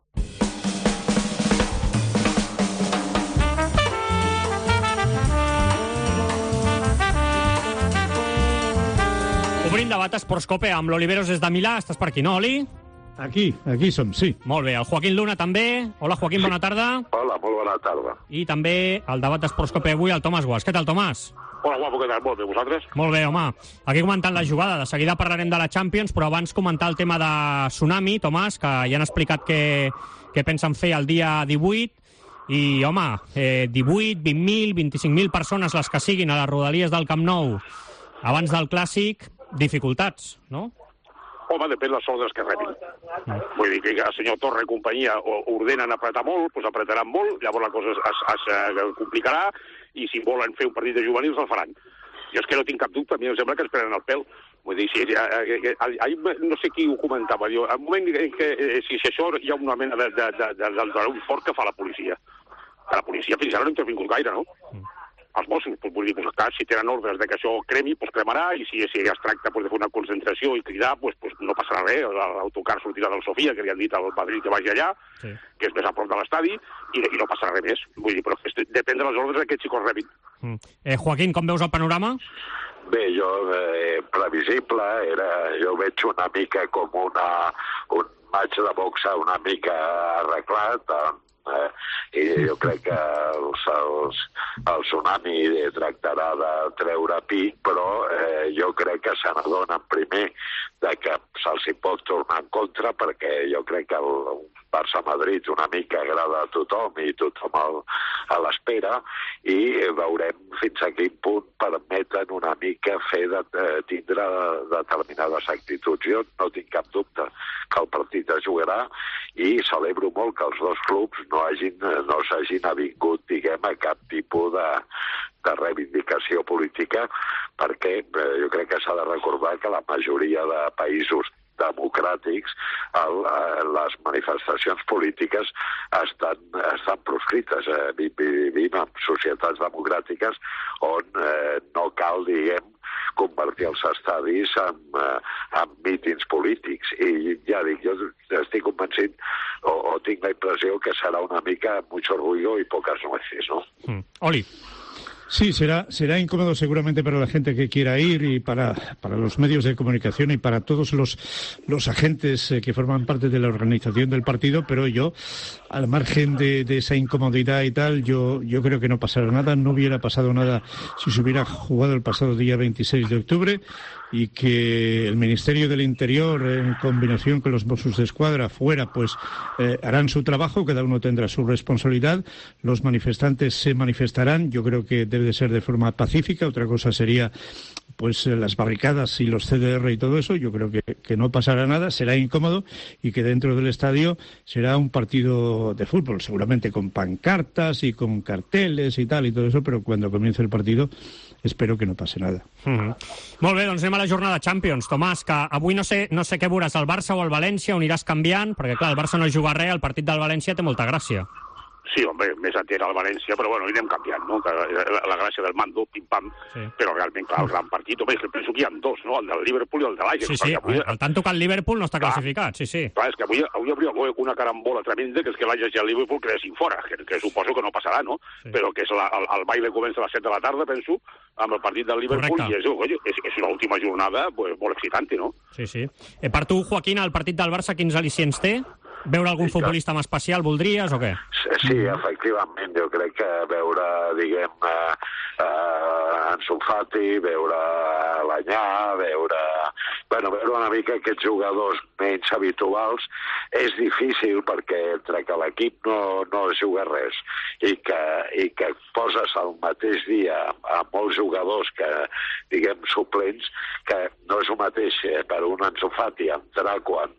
Obrim debat Esports COPE amb l'Oliveros des de Milà. Estàs per aquí, no, Oli? Aquí som, sí. Molt bé. El Joaquín Luna també. Hola, Joaquín, bona tarda. Hola, molt bona tarda. I també el debat d'Esports COPE avui, el Tomàs Guas. Què tal, Tomàs? Hola, guapo, què tal? Molt bé, vosaltres? Molt bé, home. Aquí comentant la jugada. De seguida parlarem de la Champions, però abans comentar el tema de Tsunami, Tomàs, que ja han explicat què pensen fer el dia 18. I, home, 18, 20.000, 25.000 persones, les que siguin, a les rodalies del Camp Nou, abans del Clàssic, dificultats, no? Home, depèn les ordres que rebin. Vull dir que el senyor Torra i companyia ordenen apretar molt, doncs apretaran molt, llavors la cosa es complicarà, i si volen fer un partit de juvenils el faran. Jo és que no tinc cap dubte, a mi em sembla que es prenen el pèl. Vull dir, no sé qui ho comentava, diu, al moment que si això hi ha una mena d'un fort que fa la policia. Que la policia fins ara no intervingut gaire, no? Els Mossos, vull dir, si tenen ordres de que això cremi, doncs cremarà, i si es tracta de fer una concentració i cridar, doncs no passarà res. L'autocar sortirà del Sofia, que li han dit al Madrid que vagi allà, que és més a prop de l'estadi, i no passarà res més. Vull dir, però depèn de les ordres que aquests xicos rebin. Joaquín, com veus el panorama? Bé, jo, previsible, jo veig una mica com un match de boxa una mica arreglat, i jo crec que el Tsunami tractarà de treure pic, però jo crec que se n'adonen primer de que se'ls hi pot tornar en contra, perquè jo crec que el Barça-Madrid una mica agrada a tothom i tothom a l'espera, i veurem fins a quin punt permeten una mica tindre determinades actituds. Jo no tinc cap dubte que el partit es jugarà, i celebro molt que els dos clubs no s'hagin avingut, diguem, a cap tipus de reivindicació política, perquè jo crec que s'ha de recordar que la majoria de països democràtics, les manifestacions polítiques estan proscrites. Vivim en societats democràtiques on no cal, diguem, convertir els estadis en mítings polítics. I ja dic, jo estic convencit, o tinc la impressió que serà una mica mucho ruido y pocas nueces, ¿no? Oli. Sí, será incómodo seguramente para la gente que quiera ir, y para los medios de comunicación y para todos los agentes que forman parte de la organización del partido, pero yo, al margen de esa incomodidad y tal, yo creo que no pasará nada. No hubiera pasado nada si se hubiera jugado el pasado día 26 de octubre. y que el Ministerio del Interior, en combinación con los Mossos de Escuadra fuera, pues harán su trabajo, cada uno tendrá su responsabilidad, los manifestantes se manifestarán, yo creo que debe de ser de forma pacífica, otra cosa sería pues las barricadas y los CDR y todo eso. Yo creo que no pasará nada, será incómodo y que dentro del estadio será un partido de fútbol, seguramente con pancartas y con carteles y tal y todo eso, pero cuando comience el partido espero que no pase nada. Molt bé, doncs anem a la jornada Champions. Tomàs, que avui no sé què veuràs, el Barça o el València, on aniràs canviant, perquè clar, el Barça no juga res, el partit del València té molta gràcia. Sí, home, més atent al València, però bueno, anirem canviant, no? La gràcia del mando, pim-pam, sí. Però realment, clar, el gran partit, home, penso que hi ha dos, no? El del Liverpool i el de l'Ajax. Sí, avui... el tant que el Liverpool no està classificat, sí. Clar, és que avui hauria una carambola tremenda, que és que l'Ajax i el Liverpool quedessin fora, que suposo que no passarà, no? Sí. Però que és el baile comença a les 7 de la tarda, penso, amb el partit del Liverpool, correcte. I és una última jornada pues, molt excitante, no? Sí. Per tu, Joaquín, el partit del Barça, quins al·licients té? Veure algun futbolista més especial, voldries o què? Sí, efectivament, jo crec que veure, diguem, Ansu Fati, veure l'Anyà, veure una mica aquests jugadors menys habituals és difícil perquè entre que l'equip no juga res i que poses al mateix dia a molts jugadors que, diguem, suplents, que no és el mateix per un Ansu Fati entrar quan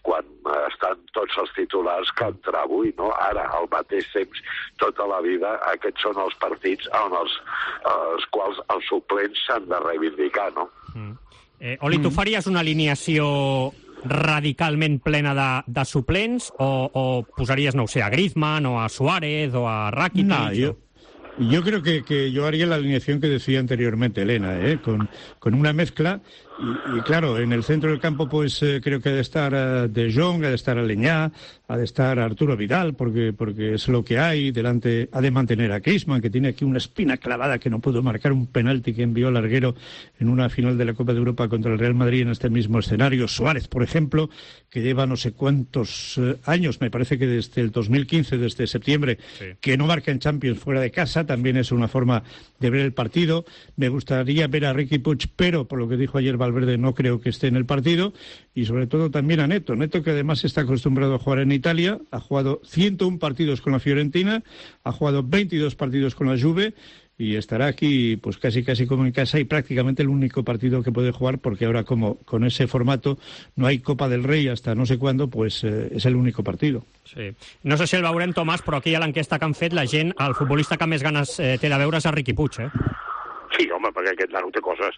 estan tots els titulars que entrar avui, no? Ara, al mateix temps, tota la vida, aquests són els partits on els quals els suplents s'han de reivindicar, no? Oli, tu faries una alineació radicalment plena de suplents o posaries, no ho sé, a Griezmann o a Suárez o a Rakitic? No, yo creo que yo haría la alineación que decía anteriormente Elena, con una mezcla y claro, en el centro del campo pues creo que ha de estar De Jong, ha de estar Aleñá, ha de estar Arturo Vidal porque es lo que hay, delante ha de mantener a Griezmann, que tiene aquí una espina clavada que no pudo marcar un penalti que envió Larguero en una final de la Copa de Europa contra el Real Madrid en este mismo escenario. Suárez, por ejemplo, que lleva no sé cuántos años, me parece que desde el 2015, desde septiembre, que no marca en Champions fuera de casa, también es una forma de ver el partido. Me gustaría ver a Riqui Puig, pero por lo que dijo ayer Valverde no creo que esté en el partido, y sobre todo también a Neto, que además está acostumbrado a jugar en Italia, ha jugado 101 partidos con la Fiorentina, ha jugado 22 partidos con la Juve y estará aquí pues casi como en casa y prácticamente el único partido que puede jugar porque ahora como con ese formato no hay Copa del Rey hasta no sé cuándo, pues és el únic partido. Sí. No sé si el veurem, Tomàs, però aquí a l'enquesta que han fet la gent, el futbolista que més ganes té de veure és a Riqui Puig, Sí, home, perquè aquest nano té coses.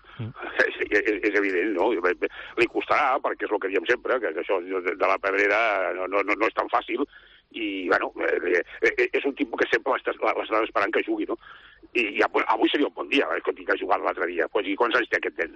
És evident, no? Li costarà, perquè és el que diem sempre, que això de la pedrera no és tan fàcil, i, bueno, és un tipus que sempre l'estàs esperant que jugui, no? I avui seria un bon dia, que tinc jugat l'altre dia. I quants anys té aquest nen?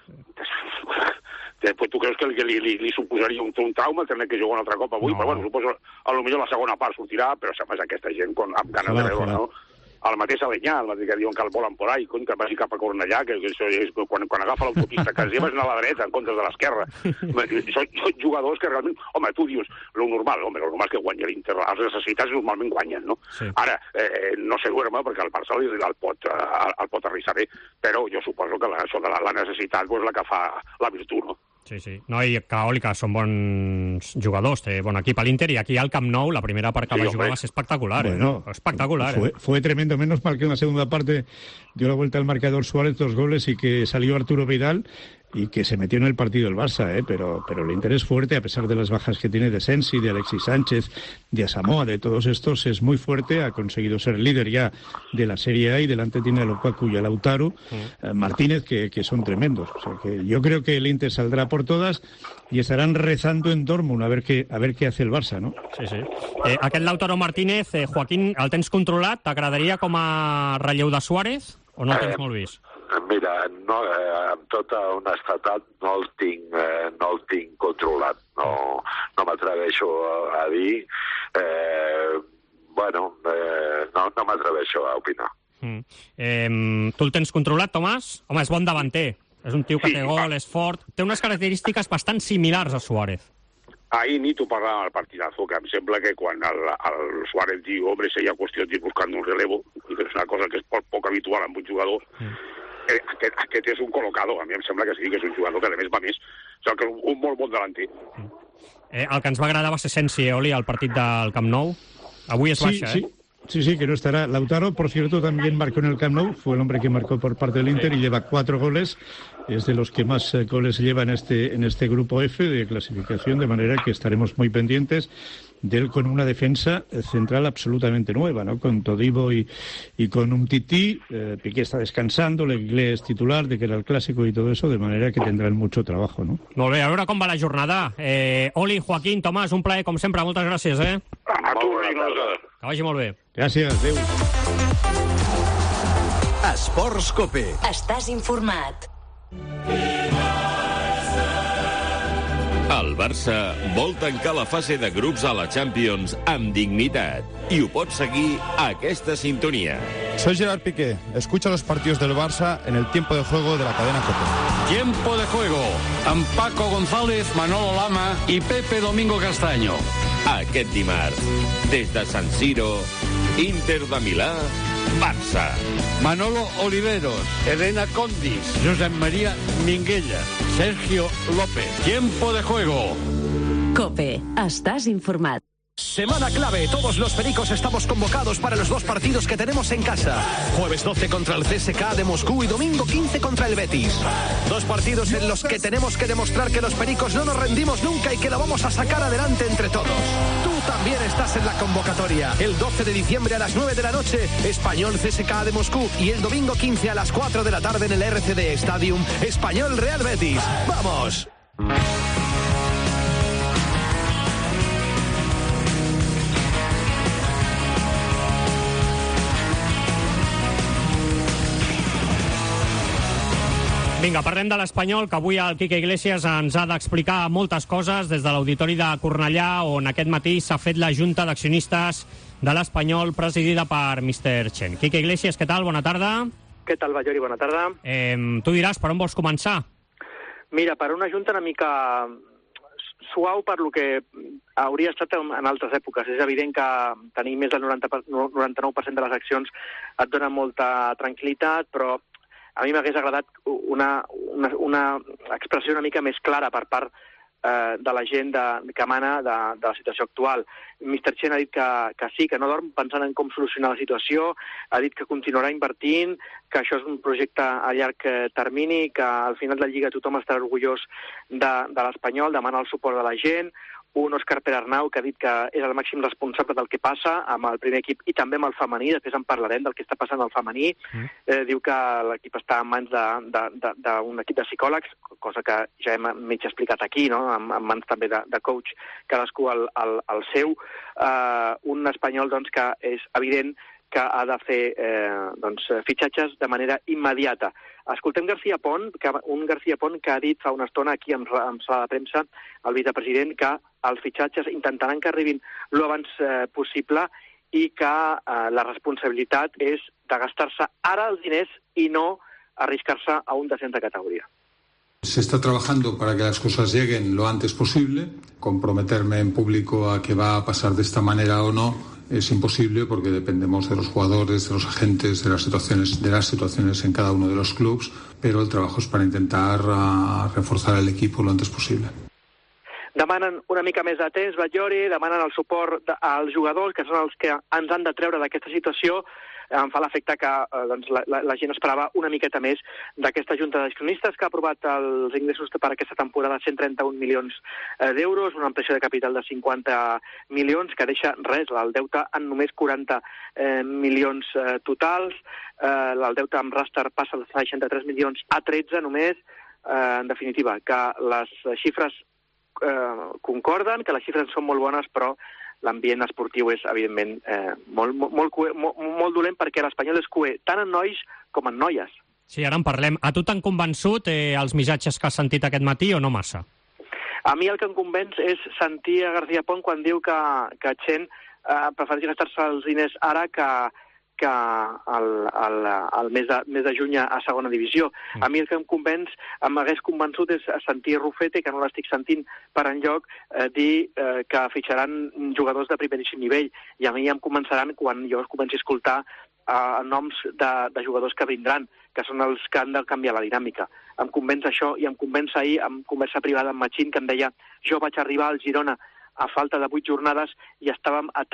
Tu creus que li suposaria un trauma tenir que jugar un altre cop avui? Però, bueno, suposo, potser la segona part sortirà, però sembla aquesta gent amb ganes de veure, no? El mateix Alenyà, el mateix que diuen que el volen por ahí, que vagi cap a Cornellà, que això és quan agafa l'autopista que es anar a la dreta en comptes de l'esquerra. Són jugadors que realment... Home, tu dius, lo normal és que guanyi l'Inter. Els necessitats normalment guanyen, no? Sí. Ara, no sé duerme perquè el Barça el pot arrissar bé, però jo suposo que la necessitat és la que fa la virtut, no? Sí. No, i que són bons jugadors, té bon equip a l'Inter, i aquí al Camp Nou la primera part que va jugar va ser espectacular. Bueno, espectacular. Fue tremendo, menos mal que en la segunda parte dio la vuelta al marcador Suárez, 2 goles, y que salió Arturo Vidal y que se metió en el partido el Barça, pero el Inter es fuerte, a pesar de las bajas que tiene de Sensi, de Alexis Sánchez, de Asamoah, de todos estos, es muy fuerte, ha conseguido ser líder ya de la Serie A y delante tiene a Lukaku y a Lautaro, Martínez, que son tremendos. O sea que yo creo que el Inter saldrá por todas y estarán rezando en Dortmund a ver qué hace el Barça, no? Sí. Aquest Lautaro Martínez, Joaquín, el tens controlat? T'agradaria com a relleu de Suárez o no el tens molt vist? Mira, amb tota honestedat no el tinc controlat, no m'atreveixo a dir, no m'atreveixo a opinar. Tu el tens controlat, Tomàs? Home, és bon davanter, és un tio que té gol, és fort, té unes característiques bastant similars a Suárez. Ahí ni tu parlàvem al partidazo, que em sembla que quan el Suárez diu, hombre, sería cuestión de ir buscando un relevo, que és una cosa que és poc habitual amb un jugador, aquest és un colocado. A mi em sembla que sí, que és un jugador que a més va més. O sigui, que un molt bon delanter. El que ens va agradar va ser Sensi, Oli, al partit del Camp Nou. Avui es baixa, Sí, que no estará. Lautaro, por cierto, también marcó en el Camp Nou. Fue el hombre que marcó por parte del Inter y lleva 4 goles. Es de los que más goles lleva en este grupo F de clasificación, de manera que estaremos muy pendientes de él con una defensa central absolutamente nueva, ¿no? Con Todibo y con Umtiti. Piqué está descansando, Lenglet es titular, de que era el clásico y todo eso, de manera que tendrán mucho trabajo, ¿no? Molt bé, a veure com va la jornada. Oli, Joaquín, Tomàs, un plaer, com sempre. Moltes gràcies, A tu, Riglosa. Que vagi molt bé. Gràcies, adéu. Esports Cope. Estàs informat. El Barça vol tancar la fase de grups a la Champions amb dignitat i ho pot seguir a aquesta sintonia. Soy Gerard Piqué. Escucha los partidos del Barça en el tiempo de juego de la cadena COPE. Tiempo de juego amb Paco González, Manolo Lama i Pepe Domingo Castaño. Aquest dimarts, des de San Siro, Inter de Milà, Barça. Manolo Oliveros, Elena Condis, Josep María Minguella, Sergio López. Tiempo de juego. COPE. Estàs informat. Semana clave. Todos los pericos estamos convocados para los 2 partidos que tenemos en casa. Jueves 12 contra el CSKA de Moscú y domingo 15 contra el Betis. 2 partidos en los que tenemos que demostrar que los pericos no nos rendimos nunca y que lo vamos a sacar adelante entre todos. Tú también estás en la convocatoria. El 12 de diciembre a las 9 de la noche, Español CSKA de Moscú. Y el domingo 15 a las 4 de la tarde en el RCD Stadium, Español Real Betis. ¡Vamos! Vinga, parlem de l'Espanyol, que avui el Quique Iglesias ens ha d'explicar moltes coses des de l'Auditori de Cornellà, on aquest matí s'ha fet la Junta d'Accionistes de l'Espanyol, presidida per Mr. Chen. Quique Iglesias, què tal? Bona tarda. Què tal, Ballori? Bona tarda. Tu diràs per on vols començar? Mira, per una junta una mica suau per lo que hauria estat en altres èpoques. És evident que tenir més del 99% de les accions et dona molta tranquil·litat, però a mi m'hagués agradat una expressió una mica més clara per part de la gent que emana de la situació actual. Mr. Chen ha dit que sí, que no dorm pensant en com solucionar la situació, ha dit que continuarà invertint, que això és un projecte a llarg termini, que al final de la Lliga tothom estarà orgullós de l'Espanyol, demana el suport de la gent. Un Òscar Perarnau que ha dit que és el màxim responsable del que passa amb el primer equip i també amb el femení, després en parlarem del que està passant al femení. Diu que l'equip està en mans d'un equip de psicòlegs, cosa que ja hem mig explicat aquí, no? En mans també de coach, cadascú el seu. Un Espanyol doncs, que és evident que ha de fer fitxatges de manera immediata. Escoltem García Pont, un García Pont que ha dit fa una estona aquí en sala de premsa, el vicepresident, que els fitxatges intentaran que arribin l'abans possible i que la responsabilitat és de gastar-se ara els diners i no arriscar-se a un descens de categoria. Se está trabajando para que las cosas lleguen lo antes posible. Comprometerme en público a que va a pasar de esta manera o no es imposible porque dependemos de los jugadores, de los agentes, de las situaciones en cada uno de los clubs, pero el trabajo es para intentar reforzar el equipo lo antes posible. Demanen una mica més de temps, Batllori, demanen el suport als jugadors, que són els que ens han de treure d'aquesta situació. Em fa l'efecte que la gent esperava una miqueta més d'aquesta Junta d'Accionistes que ha aprovat els ingressos per aquesta temporada 131 milions d'euros, una ampliació de capital de 50 milions que deixa res, el deute en només 40 milions totals, el deute amb Raster passa de 63 milions a 13 només, en definitiva, que les xifres concorden, que les xifres són molt bones, però l'ambient esportiu és, evidentment, molt dolent perquè l'Espanyol és cuer tant en nois com en noies. Sí, ara en parlem. A tu t'han convençut els missatges que has sentit aquest matí o no massa? A mi el que em convenç és sentir a García Pont quan diu que Chen prefereix gastar-se els diners ara que el mes de juny a segona divisió. A mi el que m'hagués convençut és sentir Rufete, que no l'estic sentint per enlloc, dir que fitxaran jugadors de primeríssim nivell. I a mi em començaran, quan jo comenci a escoltar noms de jugadors que vindran, que són els que han de canviar la dinàmica. Em convenç això, i em convenç ahir, en conversa privada amb Machín, que em deia, jo vaig arribar al Girona a falta de 8 jornades i estàvem a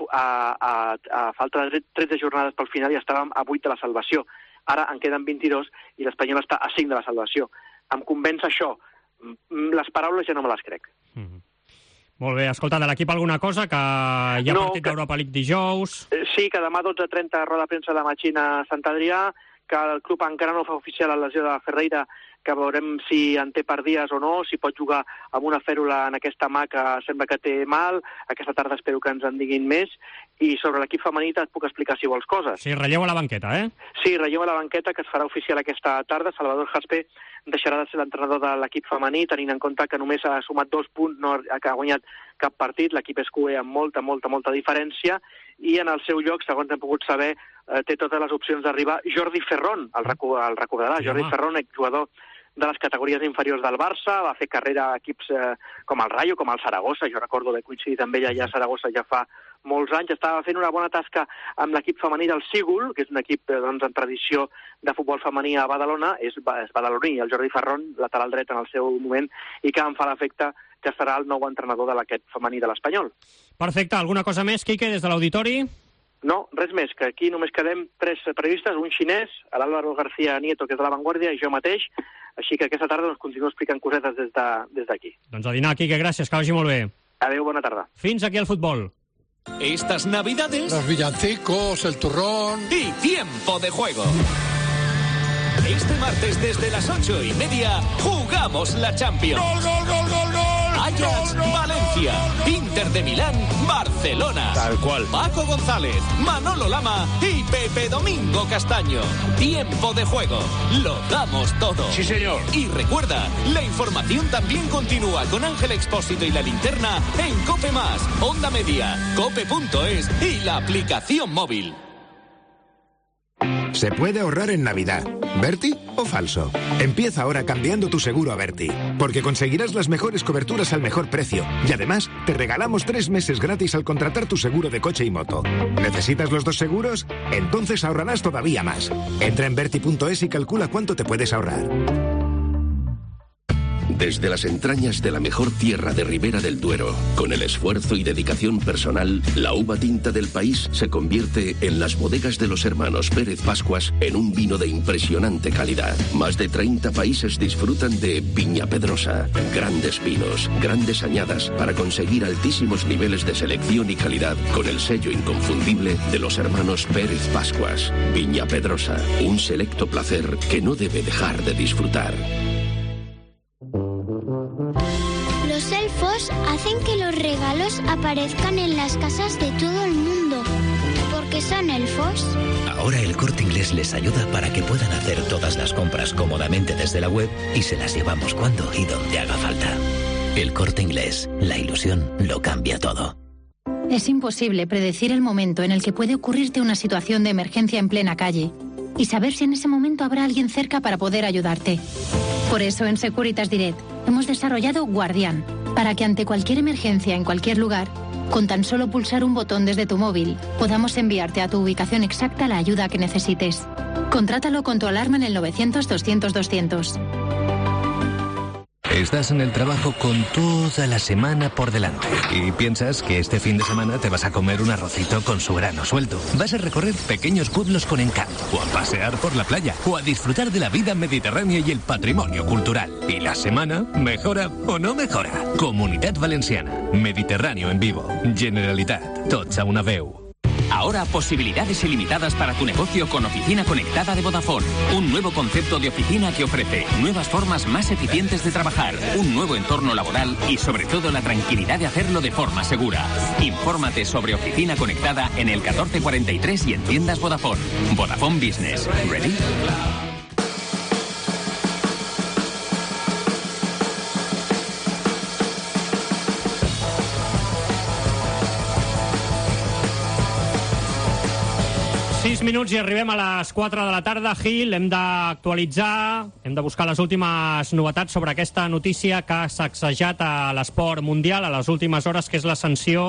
falta de 13 jornades pel final i estàvem a 8 de la salvació. Ara en queden 22 i l'Espanyol està a 5 de la salvació. Em convenç això. Les paraules ja no me les crec. Molt bé, escolta, de l'equip alguna cosa? Que hi ha partit d'Europa League dijous? Sí, que demà 12:30 roda de premsa de Machín a Sant Adrià, que el club encara no fa oficial la lesió de Ferreira, que veurem si en té per dies o no, si pot jugar amb una fèrula en aquesta mà que sembla que té mal. Aquesta tarda espero que ens en diguin més. I sobre l'equip femení et puc explicar si vols coses. Sí, relleu a la banqueta, eh? Sí, relleu a la banqueta, que es farà oficial aquesta tarda. Salvador Jasper deixarà de ser l'entrenador de l'equip femení, tenint en compte que només ha sumat 2 punts, no ha guanyat cap partit. L'equip és QE amb molta diferència. I en el seu lloc, segons hem pogut saber, té totes les opcions d'arribar Jordi Ferrón, el recordarà. Jordi Ferrón, exjugador de les categories inferiors del Barça, va fer carrera a equips com el Rayo, com el Saragossa. Jo recordo haver coincidit amb ella ja a Saragossa ja fa molts anys. Estava fent una bona tasca amb l'equip femení del Sigul, que és un equip en tradició de futbol femení a Badalona, és badaloní, el Jordi Ferrón, lateral dret en el seu moment, i que em fa l'efecte que serà el nou entrenador de l'equip femení de l'Espanyol. Perfecte. Alguna cosa més, Quique, des de l'auditori? No, res més, que aquí només quedem 3 periodistes, un xinès, l'Álvaro García Nieto, que és de La Vanguardia, i jo mateix, així que aquesta tarda us continuo explicant cosetes des d'aquí. Doncs a dinar, Quique, gràcies, que vagi molt bé. Adéu, bona tarda. Fins aquí el futbol. Estas Navidades... Los villancicos, el turrón... Y tiempo de juego. Este martes desde las 8:30 jugamos la Champions. ¡Gol, gol, gol, gol, gol! Ajax, Valencia, Inter de Milán, Barcelona. Tal cual. Paco González, Manolo Lama y Pepe Domingo Castaño. Tiempo de juego. Lo damos todo. Sí, señor. Y recuerda, la información también continúa con Ángel Expósito y la Linterna en COPE+, Onda Media, cope.es y la aplicación móvil. Se puede ahorrar en Navidad. ¿Berti o falso? Empieza ahora cambiando tu seguro a Berti, porque conseguirás las mejores coberturas al mejor precio. Y además, te regalamos 3 meses gratis al contratar tu seguro de coche y moto. ¿Necesitas los 2 seguros? Entonces ahorrarás todavía más. Entra en Berti.es y calcula cuánto te puedes ahorrar. Desde las entrañas de la mejor tierra de Ribera del Duero, con el esfuerzo y dedicación personal, la uva tinta del país se convierte en las bodegas de los hermanos Pérez Pascuas en un vino de impresionante calidad. Más de 30 países disfrutan de Viña Pedrosa. Grandes vinos, grandes añadas para conseguir altísimos niveles de selección y calidad con el sello inconfundible de los hermanos Pérez Pascuas. Viña Pedrosa, un selecto placer que no debe dejar de disfrutar. Los elfos hacen que los regalos aparezcan en las casas de todo el mundo. ¿Por qué son elfos? Ahora el Corte Inglés les ayuda para que puedan hacer todas las compras cómodamente desde la web y se las llevamos cuando y donde haga falta. El Corte Inglés, la ilusión lo cambia todo. Es imposible predecir el momento en el que puede ocurrirte una situación de emergencia en plena calle y saber si en ese momento habrá alguien cerca para poder ayudarte. Por eso en Securitas Direct hemos desarrollado Guardián, para que ante cualquier emergencia en cualquier lugar, con tan solo pulsar un botón desde tu móvil, podamos enviarte a tu ubicación exacta la ayuda que necesites. Contrátalo con tu alarma en el 900-200-200. Estás en el trabajo con toda la semana por delante y piensas que este fin de semana te vas a comer un arrocito con su grano suelto. Vas a recorrer pequeños pueblos con encanto, o a pasear por la playa, o a disfrutar de la vida mediterránea y el patrimonio cultural. ¿Y la semana mejora o no mejora? Comunitat Valenciana, Mediterráneo en vivo, Generalitat, tots a una veu. Ahora posibilidades ilimitadas para tu negocio con Oficina Conectada de Vodafone. Un nuevo concepto de oficina que ofrece nuevas formas más eficientes de trabajar, un nuevo entorno laboral y sobre todo la tranquilidad de hacerlo de forma segura. Infórmate sobre Oficina Conectada en el 1443 y en tiendas Vodafone. Vodafone Business. ¿Ready? 6 minuts i arribem a les 4 de la tarda. Gil, hem d'actualitzar, hem de buscar les últimes novetats sobre aquesta notícia que ha sacsejat a l'esport mundial a les últimes hores, que és la sanció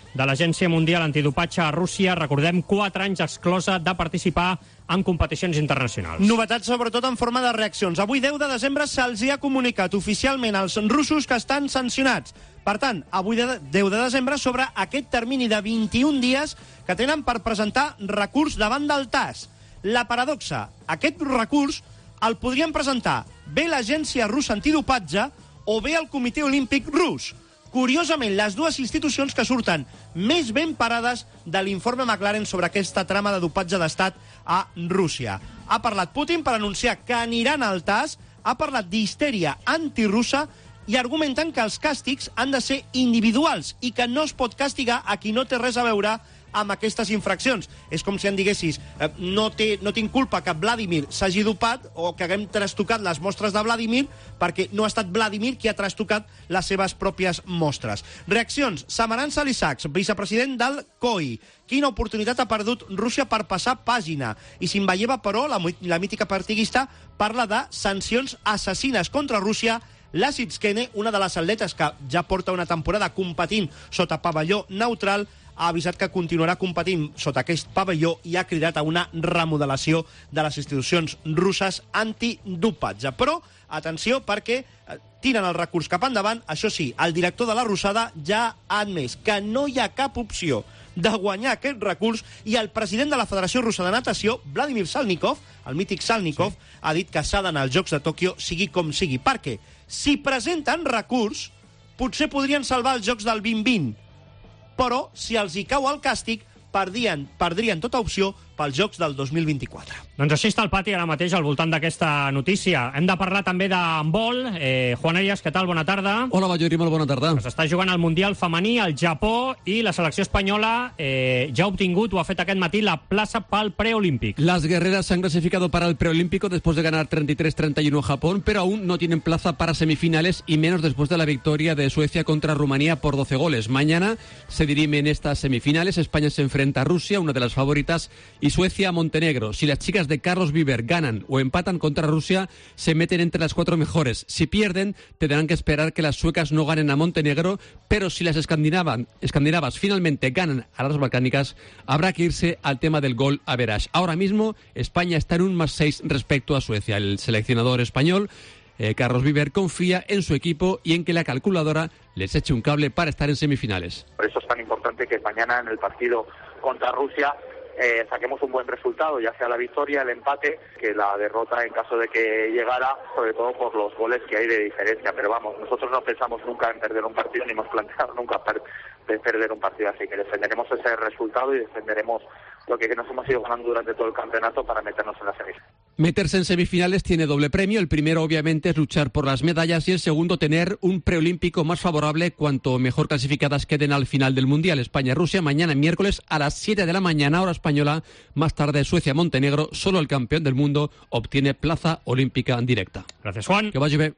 de l'Agència Mundial Antidopatge a Rússia. Recordem, 4 anys exclosa de participar en competicions internacionals. Novetats sobretot en forma de reaccions. Avui, 10 de desembre, se'ls ha comunicat oficialment als russos que estan sancionats. Per tant, avui, 10 de desembre, sobre aquest termini de 21 dies que tenen per presentar recurs davant del TAS. La paradoxa, aquest recurs el podrien presentar bé l'Agència Russa Antidopatge o bé el Comitè Olímpic Rus. Curiosament, les dues institucions que surten més ben parades de l'informe McLaren sobre aquesta trama de dopatge d'estat a Rússia. Ha parlat Putin per anunciar que aniran al TAS, ha parlat d'histèria antirussa i argumenten que els càstigs han de ser individuals i que no es pot castigar a qui no té res a veure amb aquestes infraccions. És com si em diguessis no tinc culpa que Vladimir s'hagi dopat o que haguem trastocat les mostres de Vladimir perquè no ha estat Vladimir qui ha trastocat les seves pròpies mostres. Reaccions. Samaran Salisaks, vicepresident del COI. Quina oportunitat ha perdut Rússia per passar pàgina. I Simballeva, però, la mítica partidista, parla de sancions assassines contra Rússia. La Sitskene, una de les atletes que ja porta una temporada competint sota pavelló neutral, ha avisat que continuarà competint sota aquest pavelló i ha cridat a una remodelació de les institucions russes antidopatge. Però, atenció, perquè tiren el recurs cap endavant. Això sí, el director de la Rosada ja ha admès que no hi ha cap opció de guanyar aquest recurs i el president de la Federació Russa de Natació, Vladimir Salnikov, el mític Salnikov, ha dit que s'ha d'anar als Jocs de Tòquio sigui com sigui. Perquè si presenten recurs, potser podrien salvar els Jocs del 2020, però si els hi cau el càstig, perdrien tota opció pels Jocs del 2024. Doncs així està el pati ara mateix al voltant d'aquesta notícia. Hem de parlar també d'handbol. Juan Arias, què tal? Bona tarda. Hola, Ballori, molt bona tarda. S'està jugant el Mundial femení al Japó i la selecció espanyola ja ha obtingut, o ha fet aquest matí, la plaça pel preolímpic. Las guerreras se han clasificado para el preolímpico después de ganar 33-31 en Japón, pero aún no tienen plaza para semifinales y menos después de la victoria de Suecia contra Rumanía por 12 goles. Mañana se dirimen estas semifinales. España se enfrenta a Rusia, una de las favoritas, y Suecia a Montenegro. Si las chicas de Carlos Viver ganan o empatan contra Rusia, se meten entre las 4 mejores. Si pierden, tendrán que esperar que las suecas no ganen a Montenegro, pero si las escandinavas finalmente ganan a las balcánicas, habrá que irse al tema del gol average. Ahora mismo, España está en un +6 respecto a Suecia. El seleccionador español, Carlos Viver, confía en su equipo y en que la calculadora les eche un cable para estar en semifinales. Por eso es tan importante que mañana en el partido contra Rusia saquemos un buen resultado, ya sea la victoria, el empate, que la derrota en caso de que llegara, sobre todo por los goles que hay de diferencia. Pero vamos, nosotros no pensamos nunca en perder un partido, ni hemos planteado nunca perder un partido, así que defenderemos ese resultado y defenderemos lo que nos hemos ido ganando durante todo el campeonato para meternos en la semifinal. Meterse en semifinales tiene doble premio. El primero, obviamente, es luchar por las medallas y el segundo, tener un preolímpico más favorable cuanto mejor clasificadas queden al final del Mundial. España-Rusia mañana miércoles a las 7 de la mañana, hora española. Más tarde, Suecia-Montenegro. Solo el campeón del mundo obtiene plaza olímpica en directa. Gracias, Juan. Que vagi bé.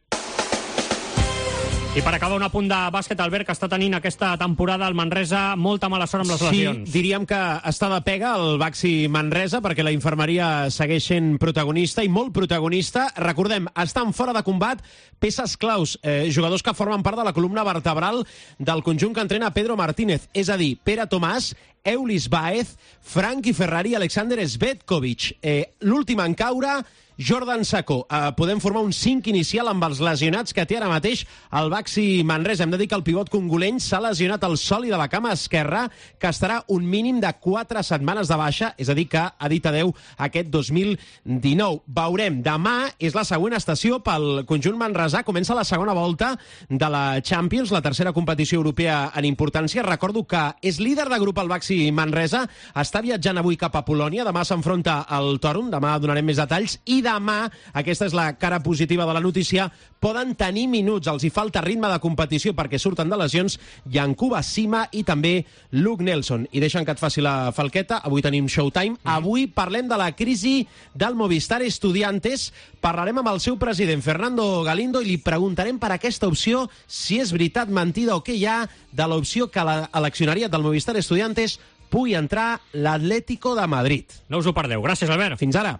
I per acabar, un apunt de bàsquet, Albert, que està tenint aquesta temporada al Manresa molta mala sort amb les lesions. Sí, diríem que està de pega el Baxi Manresa perquè la infermeria segueix sent protagonista i molt protagonista. Recordem, estan fora de combat peces claus, jugadors que formen part de la columna vertebral del conjunt que entrena Pedro Martínez, és a dir, Pere Tomàs, Eulis Baez, Frankie Ferrari i Alexander Svetkovic. L'últim en caure, Jordan Sacco. Podem formar un 5 inicial amb els lesionats que té ara mateix el Baxi Manresa. Hem de dir que el pivot congoleny s'ha lesionat el sòlid de la cama esquerra, que estarà un mínim de 4 setmanes de baixa, és a dir, que ha dit adeu aquest 2019. Veurem, demà és la següent estació pel conjunt manresà. Comença la segona volta de la Champions, la tercera competició europea en importància. Recordo que és líder de grup el Baxi Manresa, està viatjant avui cap a Polònia, demà s'enfronta al Torum, demà donarem més detalls, i demà, aquesta és la cara positiva de la notícia, poden tenir minuts, els hi falta ritme de competició perquè surten de lesions Yankuba Sima i també Luke Nelson. I deixen que et faci la falqueta, avui tenim Showtime, avui parlem de la crisi del Movistar Estudiantes, parlarem amb el seu president Fernando Galindo i li preguntarem per aquesta opció si és veritat, mentida o què hi ha de l'opció que a l'accionariat del Movistar Estudiantes pugui entrar l'Atlético de Madrid. No us ho perdeu. Gràcies, Albert. Fins ara.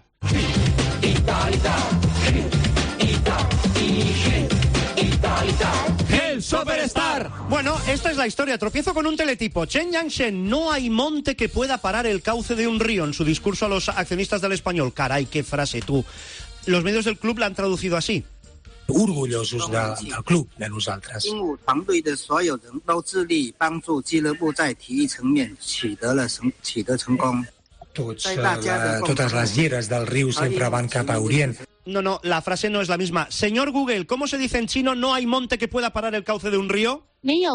El Superstar. Bueno, Bueno, esta es la historia. Tropiezo con un teletipo. Chen Yangshen, no hay monte que pueda parar el cauce de un río, en su discurso a los accionistas del Espanyol. Caray, qué frase, tú. Los medios del club la han traducido así. Orgullosos del club, de nosaltres. Totes les lleres del riu sempre van cap a Orient. No, la frase no es la misma. Señor Google, ¿cómo se dice en chino no hay monte que pueda parar el cauce de un río?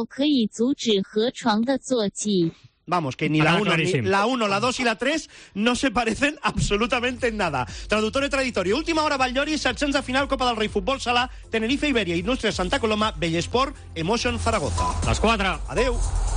Vamos, que ni la 1, la 2 y la 3 no se parecen absolutamente en nada. Traductor i traditori. Última hora, Valldori, setzents de final, Copa del Rei, Futbol Sala, Tenerife, Iberia, Indústria Santa Coloma, Bellesport, Emotion Zaragoza. Les 4. Adeu.